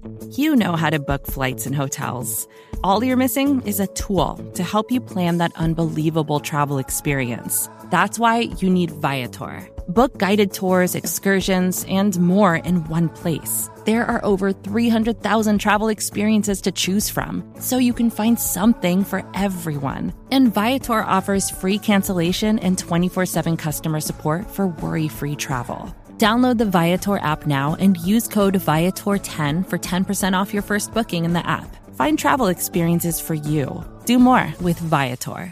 You know how to book flights and hotels. All you're missing is a tool to help you plan that unbelievable travel experience. That's why you need Viator. Book guided tours, excursions, and more in one place. There are over 300,000 travel experiences to choose from, so you can find something for everyone. And Viator offers free cancellation and 24/7 customer support for worry-free travel. Download the Viator app now and use code Viator10 for 10% off your first booking in the app. Find travel experiences for you. Do more with Viator.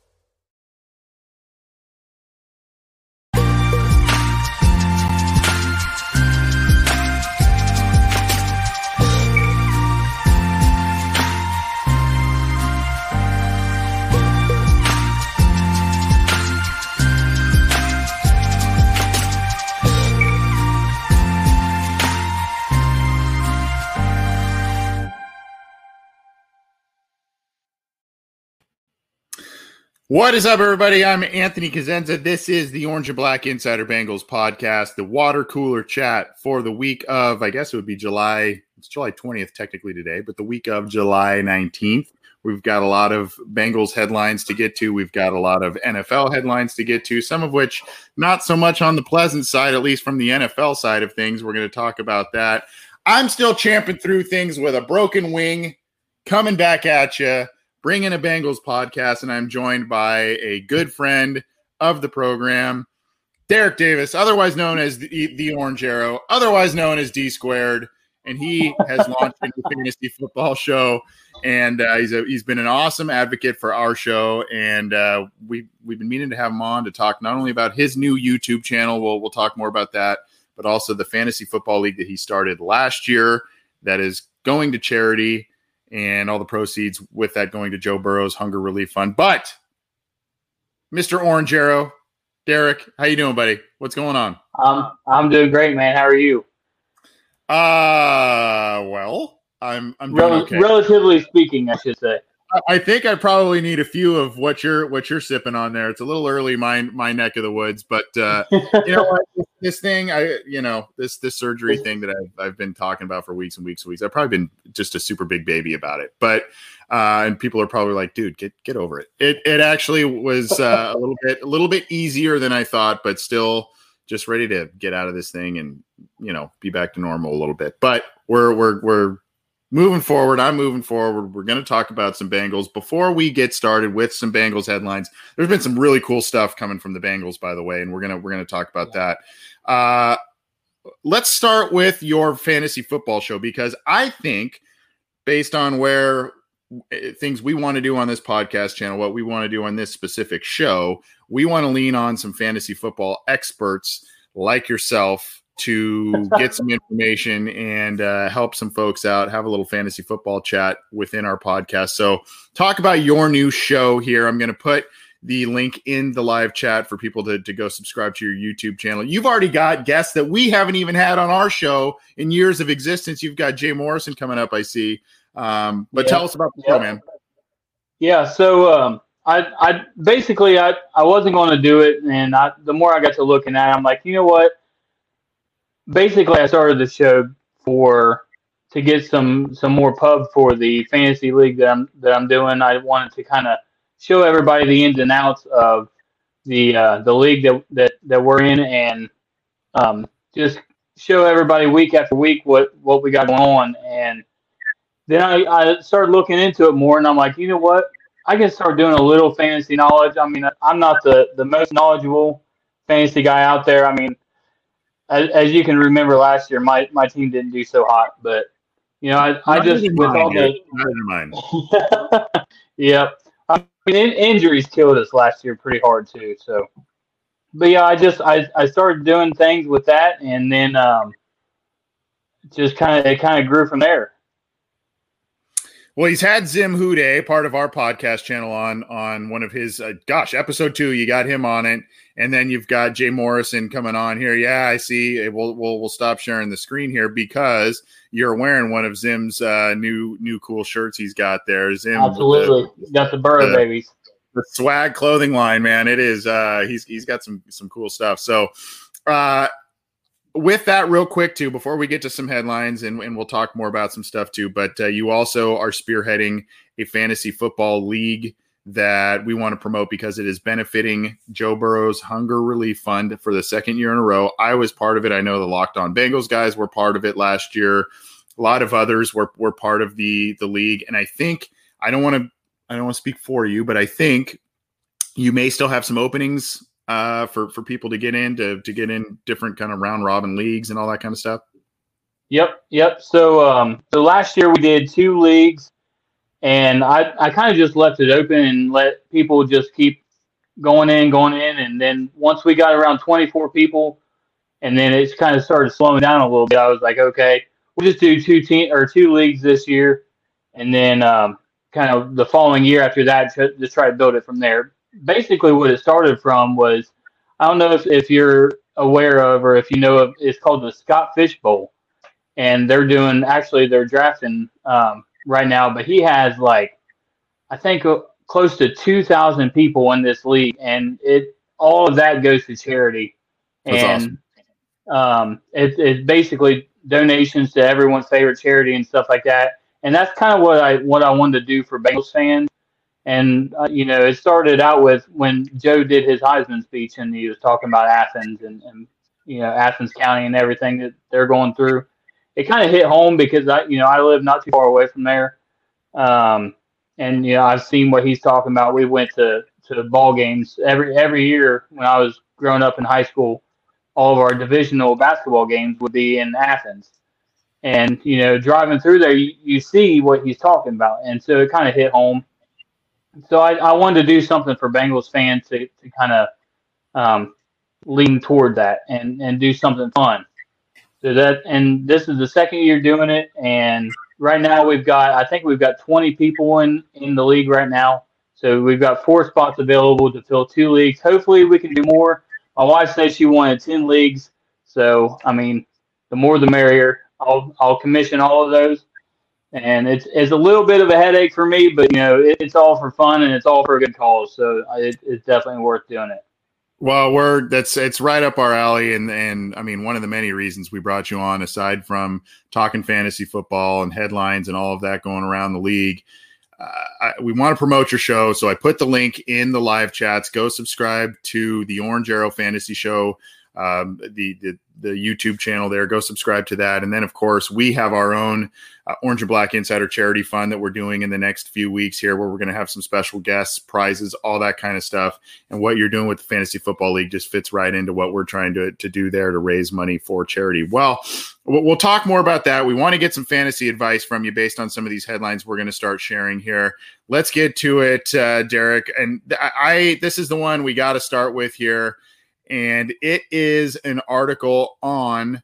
What is up, everybody? I'm Anthony Cosenza. This is the Orange and Black Insider Bengals podcast, the water cooler chat for the week of, I guess it would be July. It's July 20th technically today, but the week of July 19th. We've got a lot of Bengals headlines to get to. We've got a lot of NFL headlines to get to, some of which not so much on the pleasant side, at least from the NFL side of things. We're going to talk about that. I'm still champing through things with a broken wing, coming back at you. Bringing a Bengals podcast, and I'm joined by a good friend of the program, Derek Davis, otherwise known as the Orange Arrow, otherwise known as D Squared, and he has launched a new fantasy football show, and he's been an awesome advocate for our show, and we've been meaning to have him on to talk not only about his new YouTube channel, we'll talk more about that, but also the fantasy football league that he started last year that is going to charity, and all the proceeds with that going to Joe Burrow's Hunger Relief Fund. But Mr. Orange Arrow, Derek, how you doing, buddy? What's going on? I'm doing great, man. How are you? Well, I'm doing okay. Relatively speaking, I should say. I think I probably need a few of what you're sipping on there. It's a little early, my neck of the woods, but you know what? This thing, this surgery thing that I've been talking about for weeks and weeks and weeks. I've probably been just a super big baby about it, but and people are probably like, dude, get over it. It actually was a little bit easier than I thought, but still just ready to get out of this thing and be back to normal a little bit. But we're moving forward. I'm moving forward. We're going to talk about some Bengals. Before we get started with some Bengals headlines, there's been some really cool stuff coming from the Bengals, by the way, and we're going to talk about that. Let's start with your fantasy football show, because I think based on where things we want to do on this podcast channel, what we want to do on this specific show, we want to lean on some fantasy football experts like yourself to get some information and help some folks out, have a little fantasy football chat within our podcast. So talk about your new show here. I'm going to put the link in the live chat for people to go subscribe to your YouTube channel. You've already got guests that we haven't even had on our show in years of existence. You've got Jay Morrison coming up, I see. But tell us about the show, man. Yeah, so I basically wasn't going to do it, and the more I got to looking at it, I'm like, you know what? Basically, I started the show to get some more pub for the fantasy league that I'm doing. I wanted to kind of show everybody the ins and outs of the league that we're in, and just show everybody week after week what we got going on. And then I started looking into it more, and I'm like, you know what? I can start doing a little fantasy knowledge. I mean, I'm not the most knowledgeable fantasy guy out there. I mean, as you can remember last year, my team didn't do so hot, but I just with all the yeah, I mean injuries killed us last year pretty hard too. So, but yeah, I started doing things with that, and then it kind of grew from there. Well, he's had Zim Hude, part of our podcast channel, on one of his episode 2. You got him on it, and then you've got Jay Morrison coming on here. Yeah, I see. We'll stop sharing the screen here because you're wearing one of Zim's new cool shirts he's got there. Zim, absolutely, got the Burrow babies. The swag clothing line, man. It is. He's got some cool stuff. So, with that, real quick too, before we get to some headlines, and we'll talk more about some stuff too, but you also are spearheading a fantasy football league that we want to promote because it is benefiting Joe Burrow's Hunger Relief Fund for the second year in a row. I was part of it. I know the Locked On Bengals guys were part of it last year. A lot of others were part of the league. And I think, I don't want to speak for you, but I think you may still have some openings for people to get in, to get in different kind of round robin leagues and all that kind of stuff. Yep. So last year we did 2 leagues, and I kind of just left it open and let people just keep going in. And then once we got around 24 people, and then it kind of started slowing down a little bit, I was like, okay, we'll just do 2 leagues this year. And then kind of the following year after that, just try to build it from there. Basically what it started from was, I don't know if you're aware of, or if you know of, it's called the Scott Fish Bowl. And they're drafting right now, but he has I think close to 2,000 people in this league, and all of that goes to charity. That's and awesome. It's basically donations to everyone's favorite charity and stuff like that. And that's kind of what I wanted to do for Bengals fans. And it started out with when Joe did his Heisman speech, and he was talking about Athens and Athens County and everything that they're going through. It kind of hit home because I live not too far away from there, and I've seen what he's talking about. We went to ball games every year when I was growing up in high school. All of our divisional basketball games would be in Athens, and driving through there, you see what he's talking about, and so it kind of hit home. So I wanted to do something for Bengals fans to kind of lean toward that and do something fun. So this is the second year doing it, and right now I think we've got 20 people in the league right now. So we've got 4 spots available to fill 2 leagues. Hopefully we can do more. My wife says she wanted 10 leagues. So, I mean, the more the merrier. I'll commission all of those. And it's a little bit of a headache for me, but it's all for fun and it's all for a good cause. So it's definitely worth doing it. Well, it's right up our alley, and I mean, one of the many reasons we brought you on, aside from talking fantasy football and headlines and all of that going around the league, we want to promote your show. So I put the link in the live chats. Go subscribe to the Orange Arrow Fantasy Show, the YouTube channel there. Go subscribe to that, and then of course we have our own Orange and Black Insider Charity Fund that we're doing in the next few weeks here, where we're going to have some special guests, prizes, all that kind of stuff. And what you're doing with the Fantasy Football League just fits right into what we're trying to do there to raise money for charity. Well, we'll talk more about that. We want to get some fantasy advice from you based on some of these headlines we're going to start sharing here. Let's get to it, Derek. And this is the one we got to start with here. And it is an article on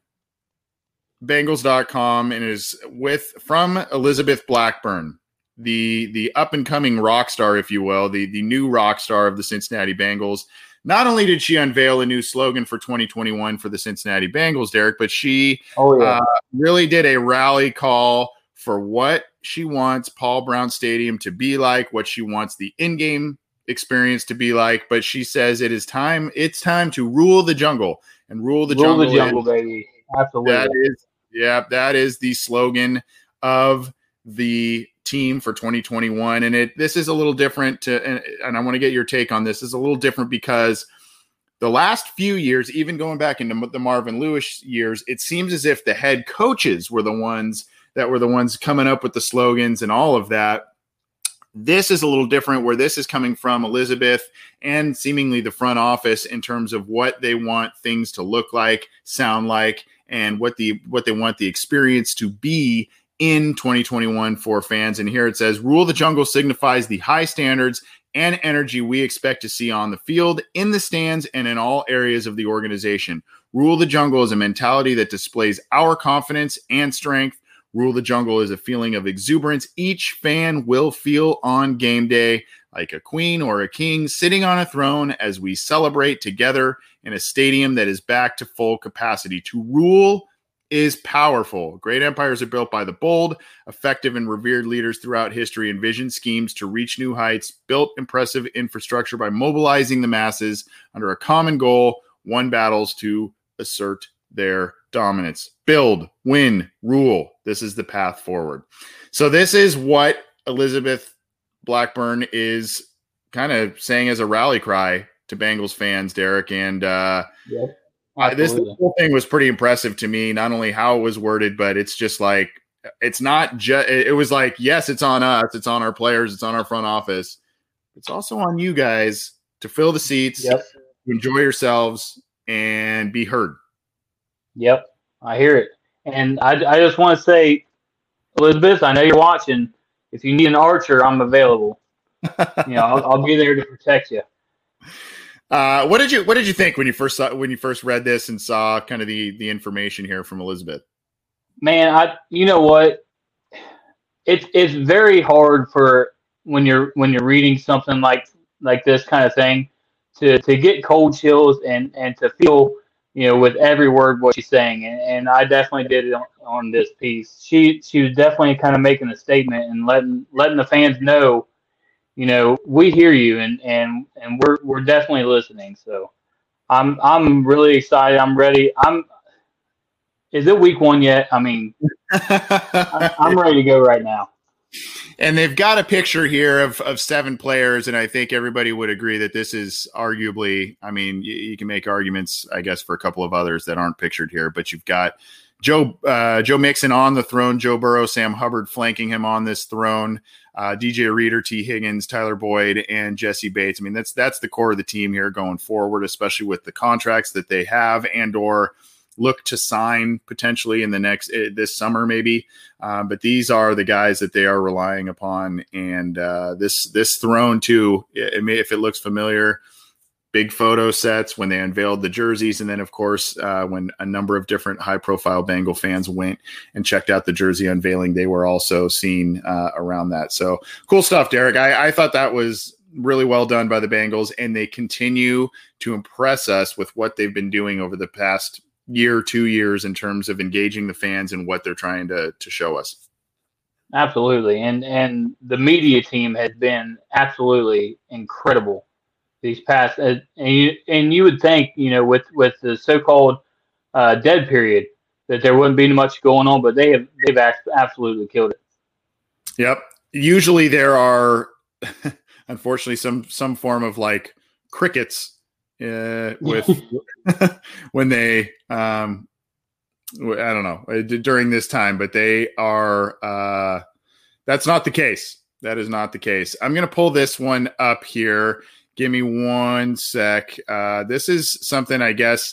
Bengals.com, and it is from Elizabeth Blackburn, the up and coming rock star, if you will, the new rock star of the Cincinnati Bengals. Not only did she unveil a new slogan for 2021 for the Cincinnati Bengals, Derek, but she really did a rally call for what she wants Paul Brown Stadium to be like, what she wants the in-game experience to be like. But she says it's time to rule the jungle, and rule the jungle, baby. Absolutely. That is the slogan of the team for 2021. And this is a little different and I want to get your take on this. This is a little different because the last few years, even going back into the Marvin Lewis years, it seems as if the head coaches were the ones coming up with the slogans and all of that. This is a little different, where this is coming from Elizabeth and seemingly the front office in terms of what they want things to look like, sound like, and what they want the experience to be in 2021 for fans. And here it says, "Rule the Jungle signifies the high standards and energy we expect to see on the field, in the stands, and in all areas of the organization. Rule the Jungle is a mentality that displays our confidence and strength. Rule the Jungle is a feeling of exuberance each fan will feel on game day, like a queen or a king sitting on a throne, as we celebrate together in a stadium that is back to full capacity. To rule is powerful. Great empires are built by the bold, effective, and revered leaders throughout history, envisioned schemes to reach new heights, built impressive infrastructure by mobilizing the masses under a common goal, won battles to assert their dominance. Build, win, rule. This is the path forward. So this is what Elizabeth Blackburn is kind of saying as a rally cry to Bengals fans, Derek. And this whole thing was pretty impressive to me, not only how it was worded, but it's just like, it's not just, it was like, yes, it's on us. It's on our players. It's on our front office. It's also on you guys to fill the seats, to enjoy yourselves, and be heard. Yep, I hear it. And I just want to say, Elizabeth, I know you're watching. If you need an archer, I'm available. I'll be there to protect you. What did you think when you first read this and saw kind of the information here from Elizabeth? Man, you know what? It's very hard for when you're reading something like this kind of thing to get cold chills and to feel, with every word what she's saying. And I definitely did it on this piece. She was definitely kind of making a statement and letting the fans know, we hear you and we're definitely listening. So I'm really excited. I'm ready. Is it week 1 yet? I mean, I'm ready to go right now. And they've got a picture here of 7 players, and I think everybody would agree that this is arguably, I mean, you can make arguments, I guess, for a couple of others that aren't pictured here, but you've got Joe Mixon on the throne, Joe Burrow, Sam Hubbard flanking him on this throne, DJ Reader, T. Higgins, Tyler Boyd, and Jesse Bates. I mean, that's the core of the team here going forward, especially with the contracts that they have and or look to sign potentially in the this summer maybe. But these are the guys that they are relying upon. And this throne too, if it looks familiar, big photo sets when they unveiled the jerseys. And then of course, when a number of different high profile Bengal fans went and checked out the jersey unveiling, they were also seen around that. So cool stuff, Derek. I thought that was really well done by the Bengals, and they continue to impress us with what they've been doing over the past year, 2 years in terms of engaging the fans and what they're trying to show us. Absolutely. And the media team has been absolutely incredible these past, and you would think, with the so-called dead period that there wouldn't be much going on, but they've absolutely killed it. Yep. Usually there are, unfortunately, some form of like crickets with when they I don't know during this time, but they are that's not the case. That is not the case. I'm going to pull this one up here. Give me 1 sec. This is something, I guess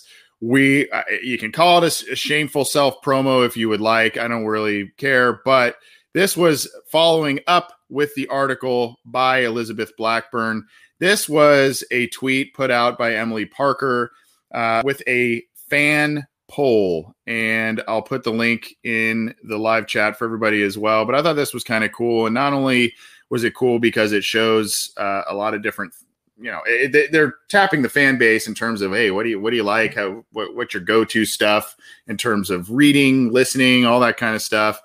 you can call it a shameful self promo if you would like. I don't really care, but this was following up with the article by Elizabeth Blackburn. This was a tweet put out by Emily Parker with a fan poll, and I'll put the link in the live chat for everybody as well. But I thought this was kind of cool, and not only was it cool because it shows a lot of different, they're tapping the fan base in terms of, hey, what do you like? What's your go-to stuff in terms of reading, listening, all that kind of stuff.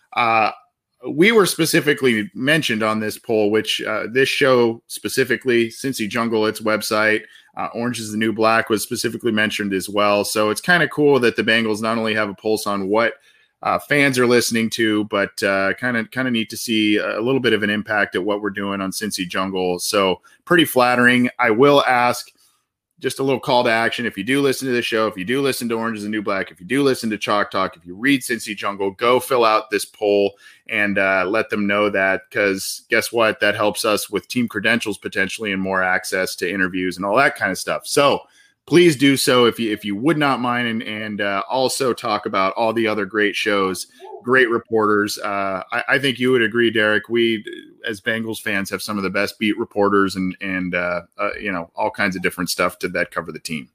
We were specifically mentioned on this poll, which this show specifically, Cincy Jungle, its website, Orange is the New Black was specifically mentioned as well. So it's kind of cool that the Bengals not only have a pulse on what fans are listening to, but kind of neat to see a little bit of an impact at what we're doing on Cincy Jungle. So pretty flattering. I will ask, just a little call to action. If you do listen to the show, if you do listen to Orange is the New Black, if you do listen to Chalk Talk, if you read Cincy Jungle, go fill out this poll and let them know that, because guess what? That helps us with team credentials potentially and more access to interviews and all that kind of stuff. So please do so if you would not mind, and also talk about all the other great shows, great reporters. I think you would agree, Derek. We, as Bengals fans, have some of the best beat reporters and all kinds of different stuff that cover the team.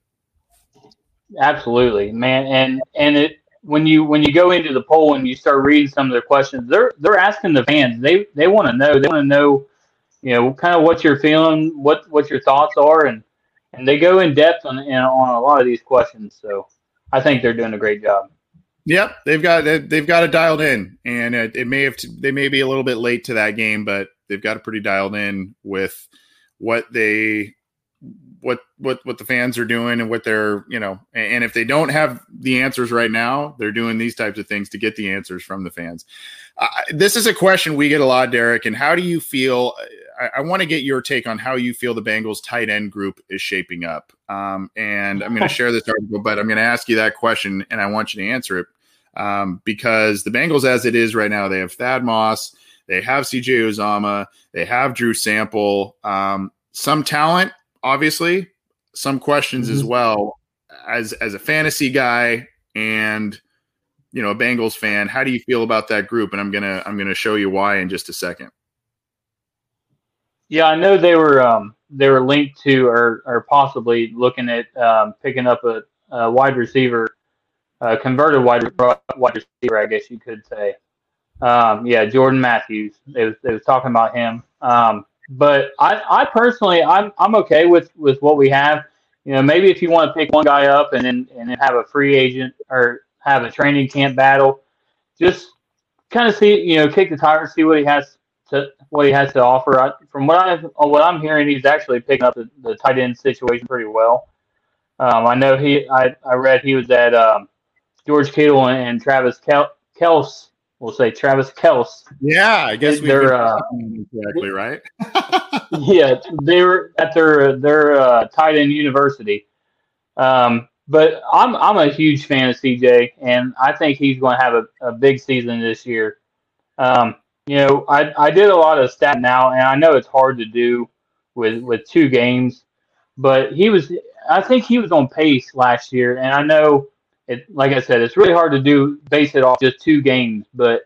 Absolutely, man. And it when you go into the poll and you start reading some of their questions, they're asking the fans. They want to know. They want to know, kind of what you're feeling, what your thoughts are, and they go in depth on a lot of these questions. So I think they're doing a great job. Yep, they've got it dialed in, and they may be a little bit late to that game, but they've got it pretty dialed in with what they what the fans are doing and what they're, and if they don't have the answers right now, they're doing these types of things to get the answers from the fans. This is a question we get a lot, Derek. And how do you feel? I want to get your take on how you feel the Bengals tight end group is shaping up. And I'm going to share this article, but I'm going to ask you that question and I want you to answer it. Because the Bengals, as it is right now, they have Thad Moss, they have CJ Uzomah, they have Drew Sample, some talent, obviously, some questions as well. As a fantasy guy and a Bengals fan, how do you feel about that group? And I'm gonna show you why in just a second. Yeah, I know they were linked to or possibly looking at picking up a wide receiver. Converted wide receiver, I guess you could say. Jordan Matthews. They was talking about him. But I personally, I'm okay with what we have. Maybe if you want to pick one guy up and then have a free agent or have a training camp battle, just kind of see, kick the tires, see what he has to offer. From what I'm hearing, he's actually picking up the tight end situation pretty well. I know I read he was at George Kittle and Travis Kelce. We'll say Travis Kelce. Yeah, I guess they're exactly right. Yeah, they were at their tight end university. But I'm a huge fan of CJ, and I think he's going to have a big season this year. I did a lot of stat now, and I know it's hard to do with 2 games, but I think he was on pace last year, and I know. Like I said, it's really hard to base it off just 2 games, but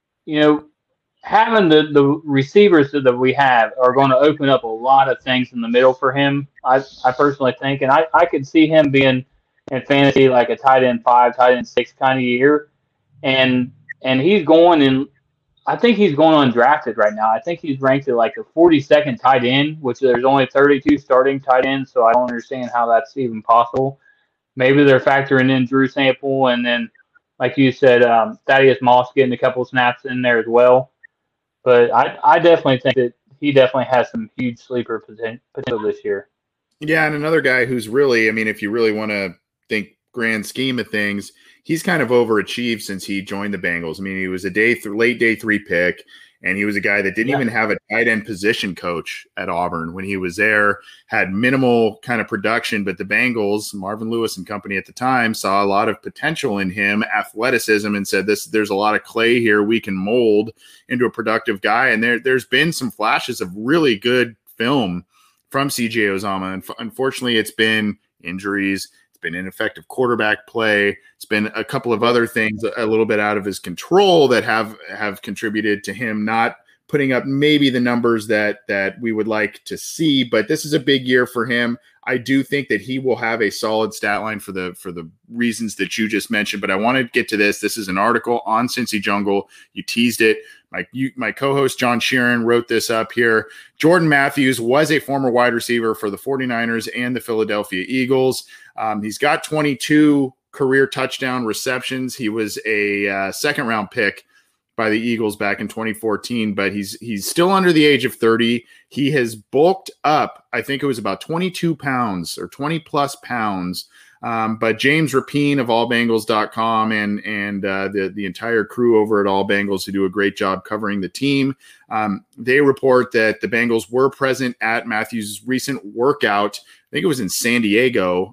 having the receivers that we have are going to open up a lot of things in the middle for him. I personally think, and I could see him being in fantasy like a tight end 5, tight end 6 kind of year, and he's going in. I think he's going undrafted right now. I think he's ranked at like the 42nd tight end, which there's only 32 starting tight ends, so I don't understand how that's even possible. Maybe they're factoring in Drew Sample, and then, like you said, Thaddeus Moss getting a couple snaps in there as well. But I definitely think that he definitely has some huge sleeper potential this year. Yeah, and another guy who's really, if you really want to think grand scheme of things, he's kind of overachieved since he joined the Bengals. He was a late day 3 pick. And he was a guy that didn't even have a tight end position coach at Auburn when he was there, had minimal kind of production. But the Bengals, Marvin Lewis and company at the time, saw a lot of potential in him, athleticism, and said, there's a lot of clay here we can mold into a productive guy. And there's been some flashes of really good film from CJ Uzomah. And unfortunately, it's been injuries. Been ineffective quarterback play. It's been a couple of other things a little bit out of his control that have contributed to him not putting up maybe the numbers that we would like to see. But this is a big year for him. I do think that he will have a solid stat line for the reasons that you just mentioned. But I want to get to this. This is an article on Cincy Jungle. You teased it. My co-host John Sheeran wrote this up here. Jordan Matthews was a former wide receiver for the 49ers and the Philadelphia Eagles. He's got 22 career touchdown receptions. He was a second-round pick by the Eagles back in 2014, but he's still under the age of 30. He has bulked up. I think it was about 22 pounds or 20-plus pounds. But James Rapine of allbengals.com and the entire crew over at All Bengals, who do a great job covering the team, they report that the Bengals were present at Matthews' recent workout. I think it was in San Diego,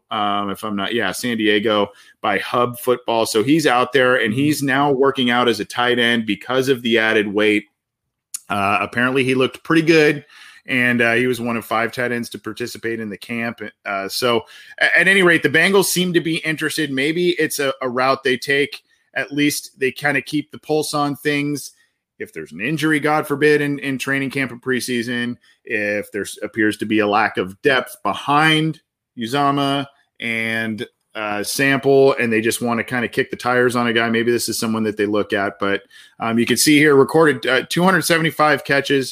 San Diego by Hub Football. So he's out there and he's now working out as a tight end because of the added weight. Apparently he looked pretty good. And he was one of 5 tight ends to participate in the camp. So at any rate, the Bengals seem to be interested. Maybe it's a route they take. At least they kind of keep the pulse on things. If there's an injury, God forbid, in training camp and preseason, if there appears to be a lack of depth behind Uzomah and Sample, and they just want to kind of kick the tires on a guy, maybe this is someone that they look at. But you can see here, recorded 275 catches,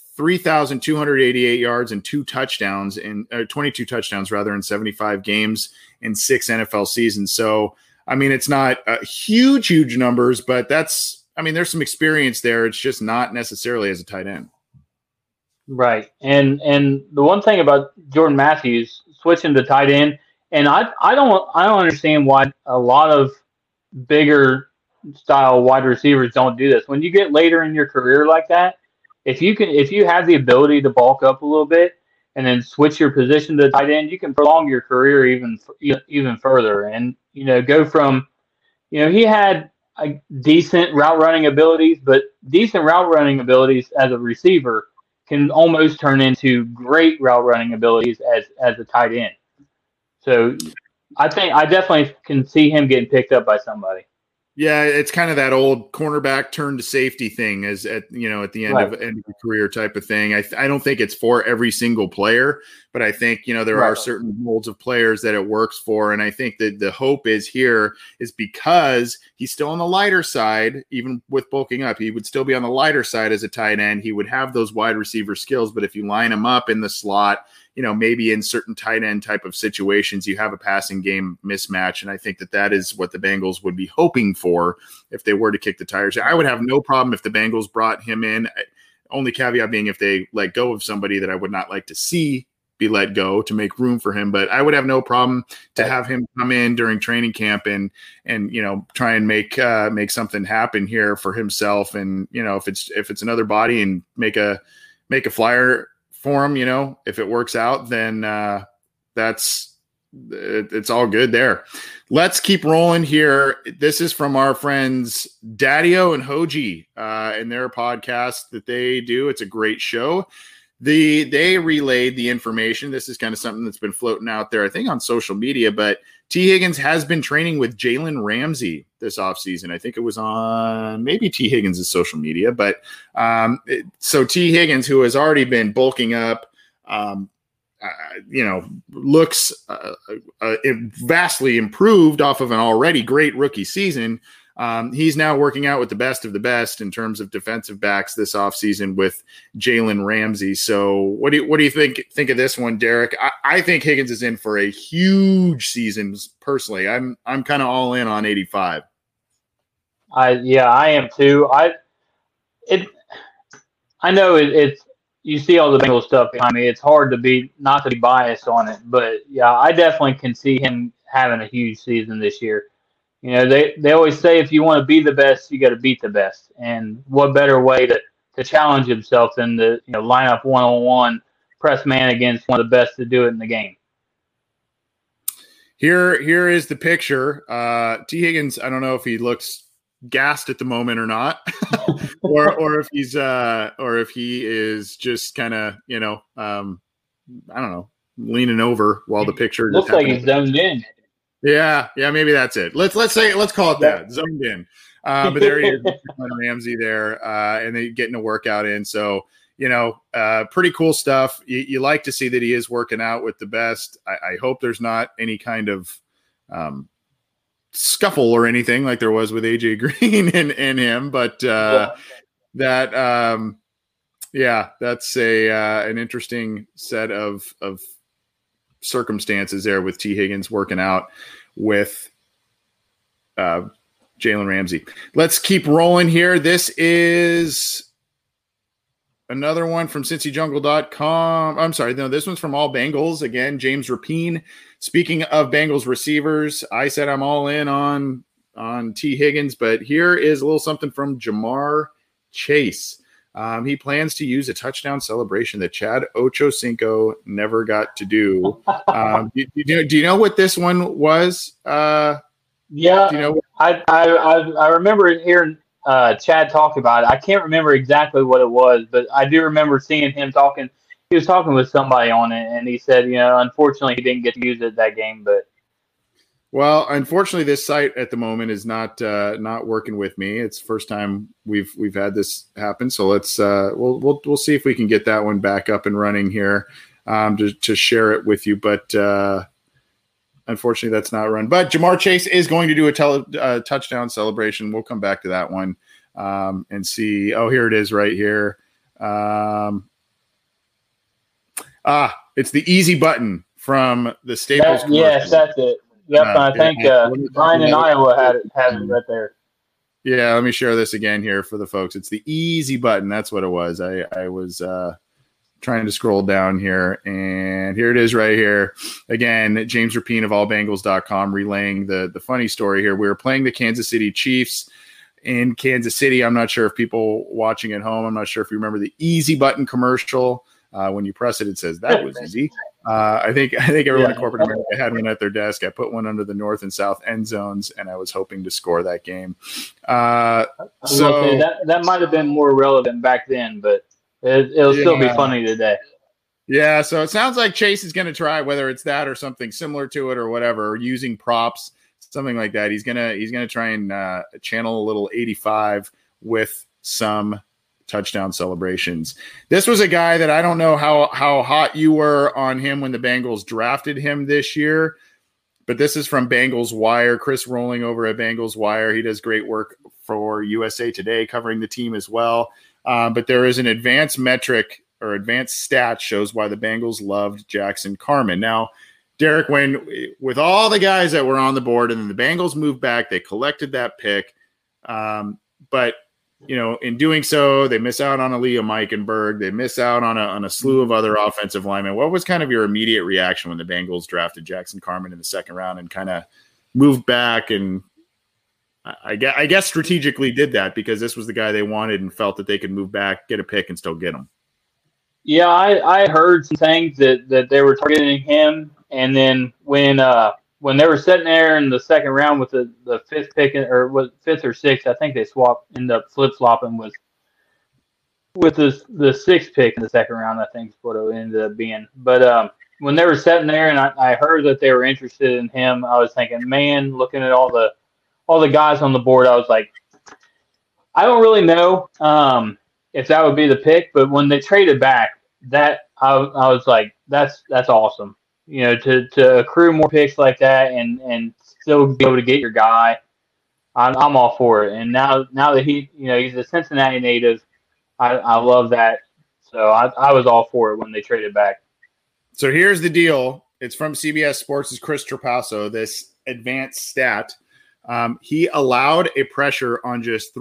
3,288 yards and 2 touchdowns in 22 touchdowns rather in 75 games in 6 NFL seasons. So, it's not huge numbers, but there's some experience there. It's just not necessarily as a tight end. Right. And the one thing about Jordan Matthews, switching to tight end. And I don't understand why a lot of bigger style wide receivers don't do this. When you get later in your career like that, if you have the ability to bulk up a little bit and then switch your position to tight end, you can prolong your career even further. And go from he had a decent route running abilities, but decent route running abilities as a receiver can almost turn into great route running abilities as a tight end. So I definitely can see him getting picked up by somebody. Yeah, it's kind of that old cornerback turn to safety thing, as at the end Right. of your career type of thing. I don't think it's for every single player, but I think there Right. are certain molds of players that it works for, and I think that the hope is because he's still on the lighter side, even with bulking up, he would still be on the lighter side as a tight end. He would have those wide receiver skills, but if you line him up in the slot, maybe in certain tight end type of situations, you have a passing game mismatch. And I think that is what the Bengals would be hoping for if they were to kick the tires. I would have no problem if the Bengals brought him in, only caveat being if they let go of somebody that I would not like to see be let go to make room for him. But I would have no problem to have him come in during training camp and try and make something happen here for himself. And, if it's another body, and make a flyer for him, if it works out, then it's all good there. Let's keep rolling here. This is from our friends Daddio and Hoji and their podcast that they do. It's a great show. They relayed the information. This is kind of something that's been floating out there, I think, on social media, but T. Higgins has been training with Jalen Ramsey this offseason. I think it was on maybe T. Higgins' social media, but so T. Higgins, who has already been bulking up, looks vastly improved off of an already great rookie season. He's now working out with the best of the best in terms of defensive backs this offseason with Jalen Ramsey. So what do you think of this one, Derek? I think Higgins is in for a huge season. Personally, I'm kind of all in on 85. I am too. I know it's you see all the Bengals stuff behind me. It's hard to not be biased on it, but yeah, I definitely can see him having a huge season this year. They always say if you want to be the best, you got to beat the best. And what better way to challenge himself than to line up one-on-one, press man against one of the best to do it in the game. Here is the picture. T. Higgins, I don't know if he looks gassed at the moment or not, or if he is just kind of I don't know, leaning over while the picture looks like he's zoned in. Yeah, maybe that's it. Let's call it that. Zoned in. But there he is, Ramsey there, and they getting a workout in. So pretty cool stuff. You like to see that he is working out with the best. I hope there's not any kind of scuffle or anything like there was with AJ Green and him, but that's an interesting set of circumstances there with T. Higgins working out with Jalen Ramsey. Let's keep rolling here. This is another one from CincyJungle.com. I'm sorry, no, this one's from All Bengals. Again, James Rapine. Speaking of Bengals receivers, I said I'm all in on T. Higgins, but here is a little something from Jamar Chase. He plans to use a touchdown celebration that Chad Ochocinco never got to do. Do you know what this one was? Yeah, do you know? I remember hearing Chad talk about it. I can't remember exactly what it was, but I do remember seeing him talking. He was talking with somebody on it, and he said, unfortunately, he didn't get to use it that game. But well, unfortunately, this site at the moment is not working with me. It's the first time we've had this happen. So let's we'll see if we can get that one back up and running here to share it with you. But unfortunately, that's not run. But Jamar Chase is going to do a touchdown celebration. We'll come back to that one and see. Oh, here it is right here. It's the easy button from the Staples. Yes, that's it. Yep, I think Brian in Iowa had it right there. Yeah, let me share this again here for the folks. It's the easy button. That's what it was. I was trying to scroll down here, and here it is right here. Again, James Rapine of allbengals.com relaying the funny story here. We were playing the Kansas City Chiefs in Kansas City. I'm not sure if people watching at home, I'm not sure if you remember the easy button commercial. When you press it, it says that was easy. I think everyone in corporate America had one at their desk. I put one under the north and south end zones, and I was hoping to score that game. So that might have been more relevant back then, but it'll still be funny today. Yeah, so it sounds like Chase is going to try, whether it's that or something similar to it or whatever, or using props, something like that. He's gonna try and channel a little 85 with some touchdown celebrations. This was a guy that I don't know how hot you were on him when the Bengals drafted him this year, but this is from Bengals Wire. Chris Rolling over at Bengals Wire. He does great work for USA Today covering the team as well. But there is an advanced metric or advanced stat shows why the Bengals loved Jackson Carman. Now, Derek, with all the guys that were on the board and then the Bengals moved back, they collected that pick. But in doing so, they miss out on Aaliyah Meikenberg. They miss out on a slew of other offensive linemen. What was kind of your immediate reaction when the Bengals drafted Jackson Carman in the second round and kind of moved back? And I guess strategically did that because this was the guy they wanted and felt that they could move back, get a pick, and still get him. Yeah, I heard some things that they were targeting him, and then when they were sitting there in the second round with the fifth pick, or was fifth or sixth, I think they ended up flip flopping with the sixth pick in the second round. I think is what it ended up being. But when they were sitting there, and I heard that they were interested in him, I was thinking, man, looking at all the guys on the board, I was like, I don't really know if that would be the pick, but when they traded back, that I was like, that's awesome. To accrue more picks like that and still be able to get your guy, I'm all for it. And now that he's a Cincinnati native, I love that. So I was all for it when they traded back. So here's the deal. It's from CBS Sports' Chris Trapasso, this advanced stat. He allowed a pressure on just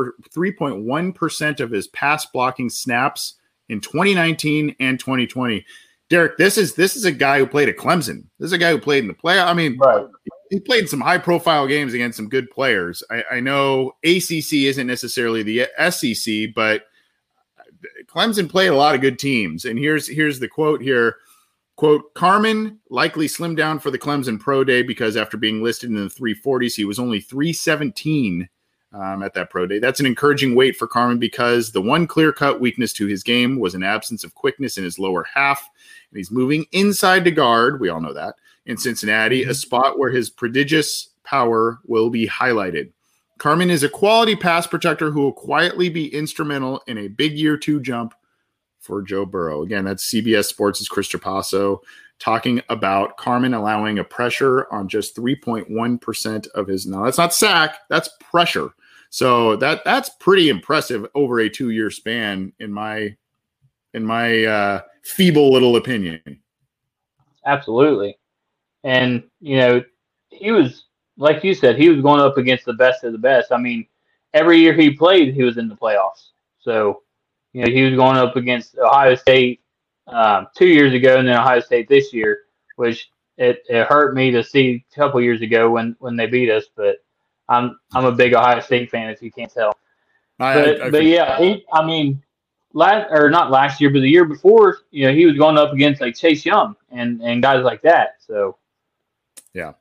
3.1% of his pass blocking snaps in 2019 and 2020. Derek, this is a guy who played at Clemson. This is a guy who played in the playoff. I mean, right. He played some high-profile games against some good players. I know ACC isn't necessarily the SEC, but Clemson played a lot of good teams. And here's the quote here. Quote, Carman likely slimmed down for the Clemson Pro Day because after being listed in the 340s, he was only 317 at that Pro Day. That's an encouraging weight for Carman because the one clear-cut weakness to his game was an absence of quickness in his lower half. And he's moving inside to guard, we all know that, in Cincinnati, a spot where his prodigious power will be highlighted. Carman is a quality pass protector who will quietly be instrumental in a big year two jump for Joe Burrow. Again, that's CBS Sports' Chris Trapasso talking about Carman allowing a pressure on just 3.1% of his. Now, that's not sack, that's pressure. So that's pretty impressive over a 2-year span in my feeble little opinion. Absolutely. And, he was, like you said, he was going up against the best of the best. I mean, every year he played, he was in the playoffs. So, he was going up against Ohio State 2 years ago and then Ohio State this year, which it hurt me to see a couple years ago when they beat us. But I'm a big Ohio State fan, if you can't tell. But yeah, not last year, but the year before, he was going up against like Chase Young and guys like that. So, yeah.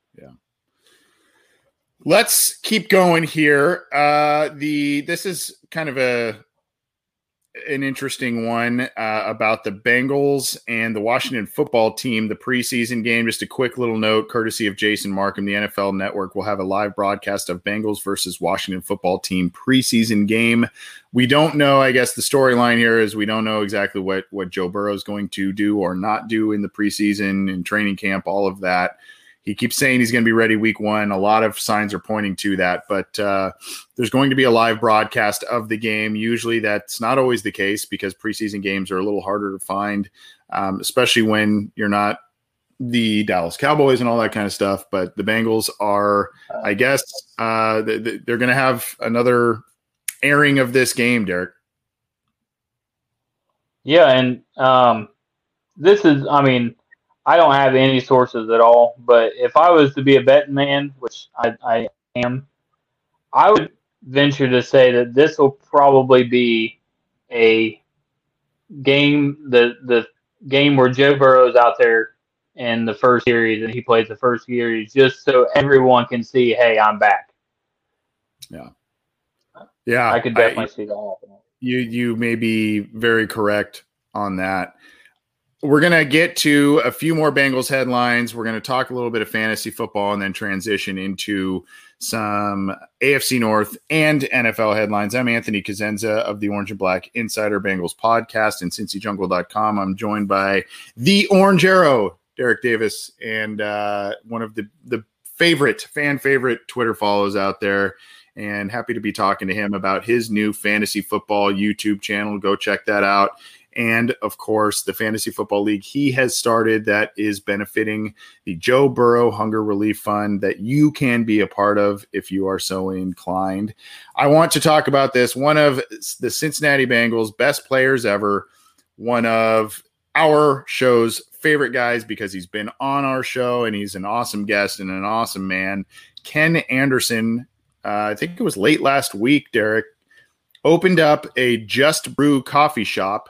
Let's keep going here. This is kind of an interesting one about the Bengals and the Washington football team, the preseason game. Just a quick little note, courtesy of Jason Markham, the NFL Network will have a live broadcast of Bengals versus Washington football team preseason game. We don't know, I guess the storyline here is we don't know exactly what Joe Burrow is going to do or not do in the preseason and training camp, all of that. He keeps saying he's going to be ready week one. A lot of signs are pointing to that, but there's going to be a live broadcast of the game. Usually that's not always the case because preseason games are a little harder to find, especially when you're not the Dallas Cowboys and all that kind of stuff. But the Bengals are, I guess, they're going to have another airing of this game, Derek. Yeah, and this is, I mean, I don't have any sources at all, but if I was to be a betting man, which I am, I would venture to say that this will probably be a the game where Joe Burrow's out there in the first series and he plays the first series just so everyone can see, hey, I'm back. Yeah. Yeah. I could definitely see that happening. You may be very correct on that. We're going to get to a few more Bengals headlines. We're going to talk a little bit of fantasy football and then transition into some AFC North and NFL headlines. I'm Anthony Cosenza of the Orange and Black Insider Bengals podcast and CincyJungle.com. I'm joined by the Orange Arrow, Derek Davis, and one of the fan favorite Twitter follows out there. And happy to be talking to him about his new fantasy football YouTube channel. Go check that out. And, of course, the Fantasy Football League he has started that is benefiting the Joe Burrow Hunger Relief Fund that you can be a part of if you are so inclined. I want to talk about this. One of the Cincinnati Bengals' best players ever, one of our show's favorite guys because he's been on our show and he's an awesome guest and an awesome man, Ken Anderson. I think it was late last week, Derek, opened up a Just Brew coffee shop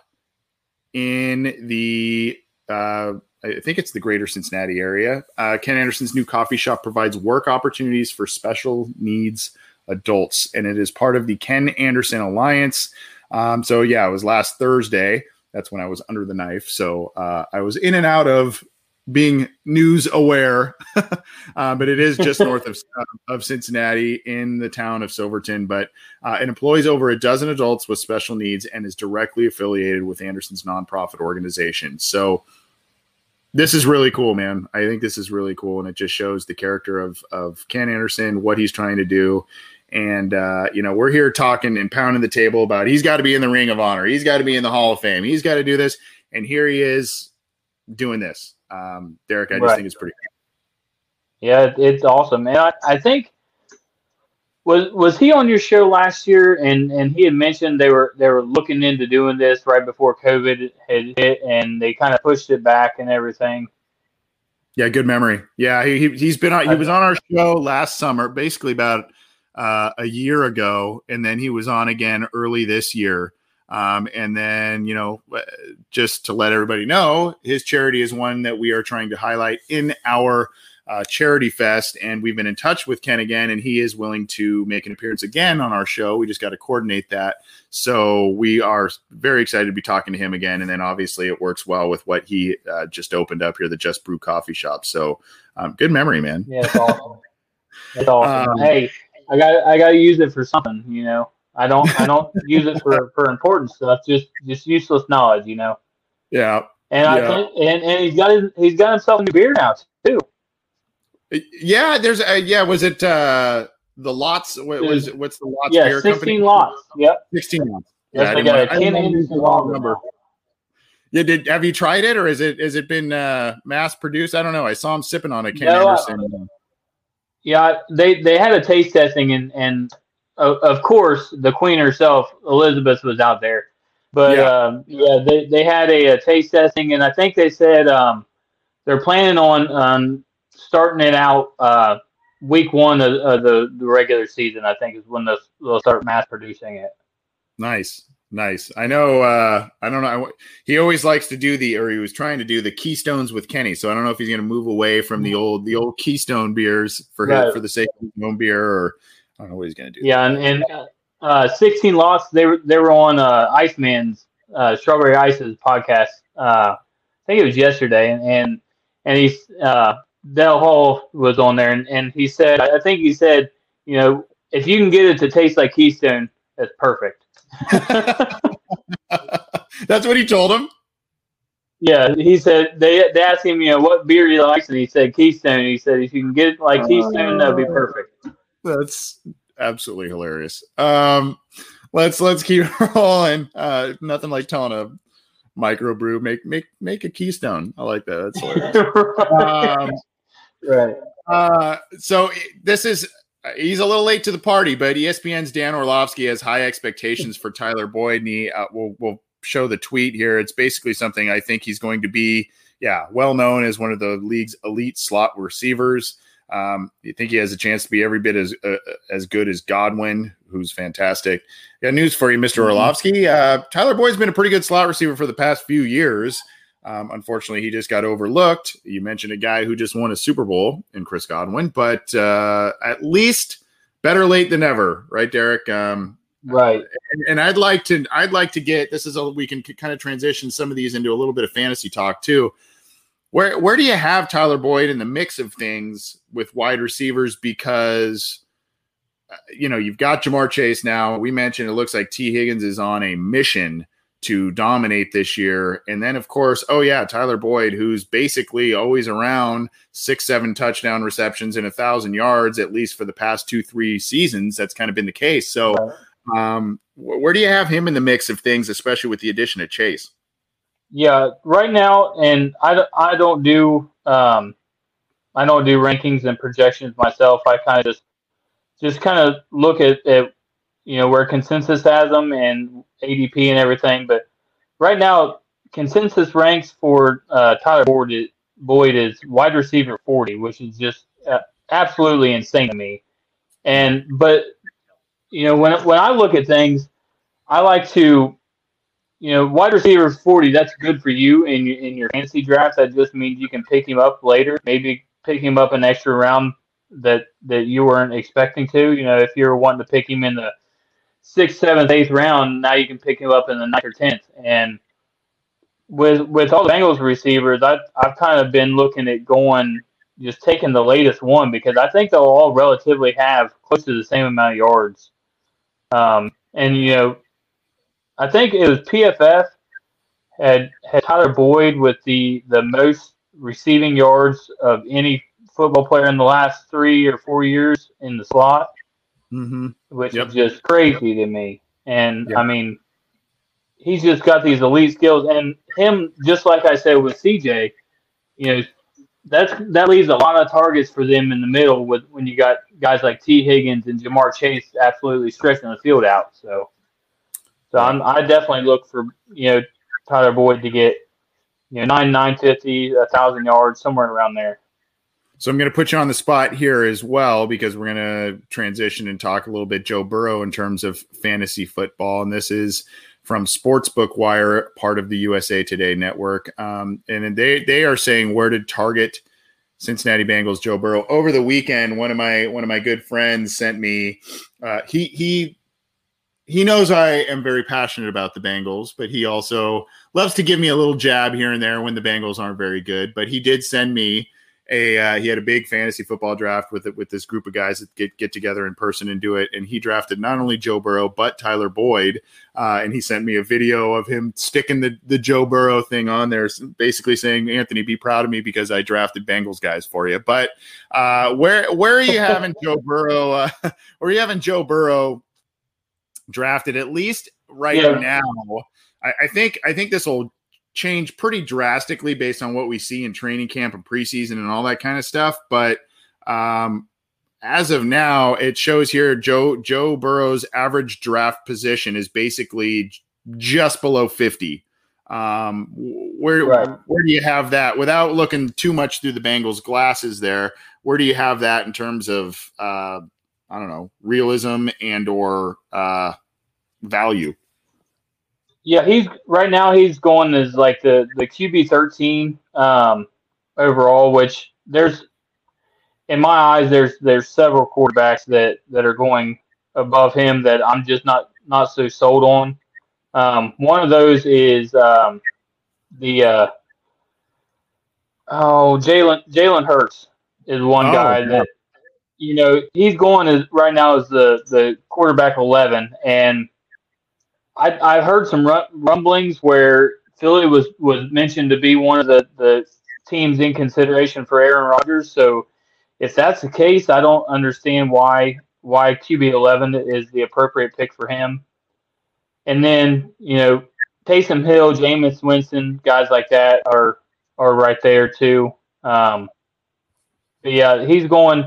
in the, I think it's the greater Cincinnati area. Ken Anderson's new coffee shop provides work opportunities for special needs adults, and it is part of the Ken Anderson Alliance. So, yeah, it was last Thursday. That's when I was under the knife. So I was in and out of being news aware, but it is just north of Cincinnati in the town of Silverton. But it employs over a dozen adults with special needs and is directly affiliated with Anderson's nonprofit organization. So this is really cool, man. I think this is really cool, and it just shows the character of Ken Anderson, what he's trying to do. And, we're here talking and pounding the table about he's got to be in the Ring of Honor. He's got to be in the Hall of Fame. He's got to do this. And here he is doing this. Derek, I just think it's pretty cool. Yeah, it's awesome. And I think was he on your show last year and he had mentioned they were looking into doing this right before COVID had hit and they kind of pushed it back and everything. Yeah, good memory. Yeah, he's been on. He was on our show last summer, basically about a year ago, and then he was on again early this year. And then, just to let everybody know, his charity is one that we are trying to highlight in our charity fest. And we've been in touch with Ken again, and he is willing to make an appearance again on our show. We just got to coordinate that. So we are very excited to be talking to him again. And then obviously it works well with what he just opened up here, the Just Brew coffee shop. So good memory, man. Yeah, it's awesome. It's awesome. Hey, I got to use it for something, I don't use it for important stuff, just useless knowledge, Yeah. And I think and he's got himself a new beer now too. Yeah, there's was it the Lots? What's the Lots beer 16 company? Lots. Yep. 16 Lots. Yes, Yeah, I got a 10 number. Yeah, have you tried it or is it been mass produced? I don't know. I saw him sipping on a Ken Anderson. Yeah, they had a taste testing and of course the Queen herself, Elizabeth, was out there. But they had a taste testing, and I think they said they're planning on starting it out week one of the regular season. I think is when they'll start mass producing it. Nice. I know. I don't know. He always likes to do he was trying to do the Keystones with Kenny. So I don't know if he's going to move away from the old Keystone beers for the sake of his own beer, or I don't know what he's going to do. Yeah, and 16 Lots. They were on Iceman's Strawberry Ice's podcast. I think it was yesterday, and he's Del Hall was on there, and he said, I think he said, if you can get it to taste like Keystone, that's perfect. That's what he told him. Yeah, he said they asked him, what beer he likes, and he said Keystone. He said if you can get it like Keystone, that'd be perfect. That's absolutely hilarious. Let's keep rolling. Nothing like telling a microbrew make a Keystone. I like that. That's hilarious. Right. So this is. He's a little late to the party, but ESPN's Dan Orlovsky has high expectations for Tyler Boyd, and he will show the tweet here. It's basically something I think he's going to be, well known as one of the league's elite slot receivers. You think he has a chance to be every bit as good as Godwin, who's fantastic. Got news for you, Mr. Orlovsky. Tyler Boyd's been a pretty good slot receiver for the past few years. Unfortunately, he just got overlooked. You mentioned a guy who just won a Super Bowl in Chris Godwin, but at least better late than never, right, Derek? Right. And I'd like to get this is we can kind of transition some of these into a little bit of fantasy talk too. Where do you have Tyler Boyd in the mix of things with wide receivers? Because you've got Jamar Chase now. We mentioned it looks like T. Higgins is on a mission to dominate this year. And then, of course, Tyler Boyd, who's basically always around 6-7 touchdown receptions and 1,000 yards, at least for the past 2-3 seasons. That's kind of been the case. So where do you have him in the mix of things, especially with the addition of Chase? Yeah, right now, and I don't do rankings and projections myself. I kind of just kind of look at where consensus has them and ADP and everything. But right now, consensus ranks for Tyler Boyd is wide receiver 40, which is just absolutely insane to me. But when I look at things, I like to, wide receiver 40. That's good for you in your fantasy drafts. That just means you can pick him up later. Maybe pick him up an extra round that you weren't expecting to. If you're wanting to pick him in the 6th, 7th, 8th round, now you can pick him up in the 9th or 10th. And with all the Bengals receivers, I've kind of been looking at just taking the latest one, because I think they'll all relatively have close to the same amount of yards. I think it was PFF had Tyler Boyd with the most receiving yards of any football player in the last 3 or 4 years in the slot, which is just crazy to me. And I mean, he's just got these elite skills, and him, just like I said with CJ, that leaves a lot of targets for them in the middle when you got guys like T. Higgins and Jamar Chase absolutely stretching the field out. So I definitely look for Tyler Boyd to get 950, 1,000 yards, somewhere around there. So I'm going to put you on the spot here as well, because we're going to transition and talk a little bit Joe Burrow in terms of fantasy football, and this is from Sportsbook Wire, part of the USA Today network. And they are saying where to target Cincinnati Bengals Joe Burrow over the weekend. One of my good friends sent me. He knows I am very passionate about the Bengals, but he also loves to give me a little jab here and there when the Bengals aren't very good. But he did send me he had a big fantasy football draft with this group of guys that get together in person and do it. And he drafted not only Joe Burrow, but Tyler Boyd. And he sent me a video of him sticking the Joe Burrow thing on there, basically saying, Anthony, be proud of me because I drafted Bengals guys for you. But where are you having Joe Burrow? Where are you having Joe Burrow drafted, at least right now? I think this will change pretty drastically based on what we see in training camp and preseason and all that kind of stuff. But as of now, it shows here Joe Burrow's average draft position is basically just below 50. Where do you have that without looking too much through the Bengals glasses there? Where do you have that in terms of, realism and or value? Yeah, he's going as like the QB 13 overall, which in my eyes there's several quarterbacks that are going above him that I'm just not so sold on. One of those is Jalen Hurts is one guy that he's going right now as the quarterback 11, and I've heard some rumblings where Philly was mentioned to be one of the teams in consideration for Aaron Rodgers. So if that's the case, I don't understand why QB 11 is the appropriate pick for him. And then Taysom Hill, Jameis Winston, guys like that are right there too. But yeah, he's going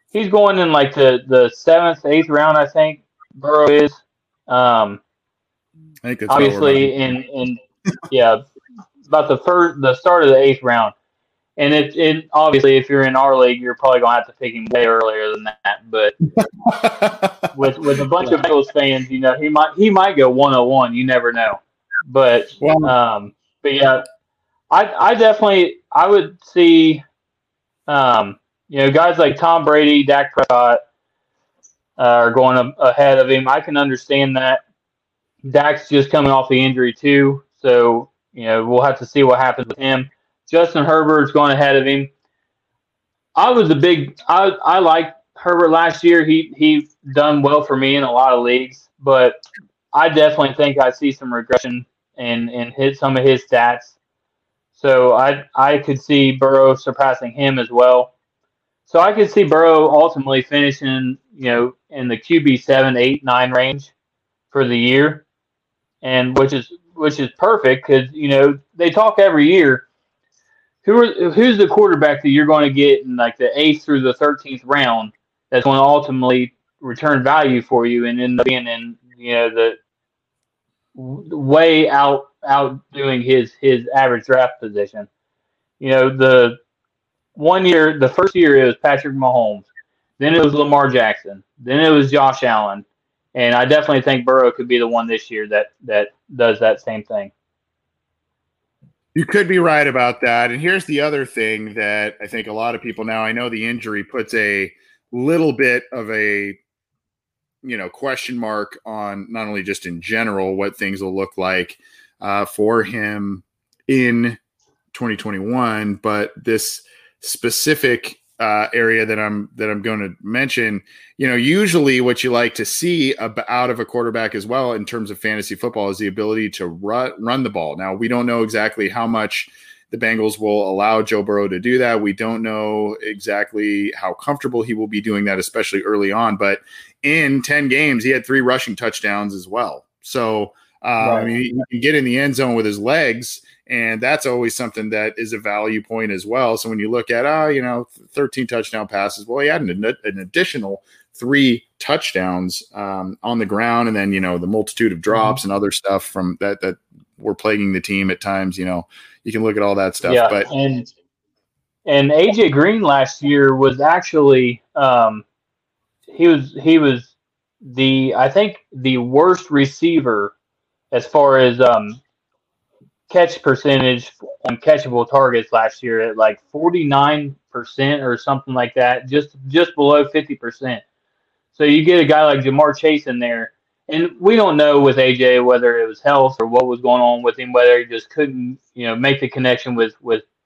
in like the 7th, 8th round, I think Burrow is. I think that's obviously in yeah, about the start of the 8th round. And it obviously, if you're in our league, you're probably gonna have to pick him way earlier than that. But with a bunch of Bengals fans, he might go 101. You never know. But yeah, I definitely I would see guys like Tom Brady, Dak Prescott are going ahead of him. I can understand that. Dak's just coming off the injury too, so we'll have to see what happens with him. Justin Herbert's going ahead of him. I liked Herbert last year. He done well for me in a lot of leagues, but I definitely think I see some regression in some of his stats. So I could see Burrow surpassing him as well. So I could see Burrow ultimately finishing in the QB 7, 8, 9 range for the year, and which is perfect because they talk every year. Who's the quarterback that you're going to get in like the 8th through the 13th round that's going to ultimately return value for you and end up being in the way outdoing his average draft position. The first year it was Patrick Mahomes, then it was Lamar Jackson, then it was Josh Allen, and I definitely think Burrow could be the one this year that does that same thing. You could be right about that. And here's the other thing that I think a lot of people now, I know the injury puts a little bit of a, question mark on not only just in general what things will look like for him in 2021, but this specific area that I'm going to mention, usually what you like to see out of a quarterback as well in terms of fantasy football is the ability to run the ball. Now, we don't know exactly how much the Bengals will allow Joe Burrow to do that. We don't know exactly how comfortable he will be doing that, especially early on. But in 10 games, he had 3 rushing touchdowns as well. So, right. I mean, he can get in the end zone with his legs, and that's always something that is a value point as well. So when you look at, 13 touchdown passes, well, he had an additional 3 touchdowns on the ground, and then, the multitude of drops and other stuff from that were plaguing the team at times. You can look at all that stuff. Yeah, but and AJ Green last year was actually he was I think the worst receiver as far as catch percentage on catchable targets last year at like 49% or something like that, just below 50%. So you get a guy like Jamar Chase in there, and we don't know with AJ whether it was health or what was going on with him, whether he just couldn't make the connection with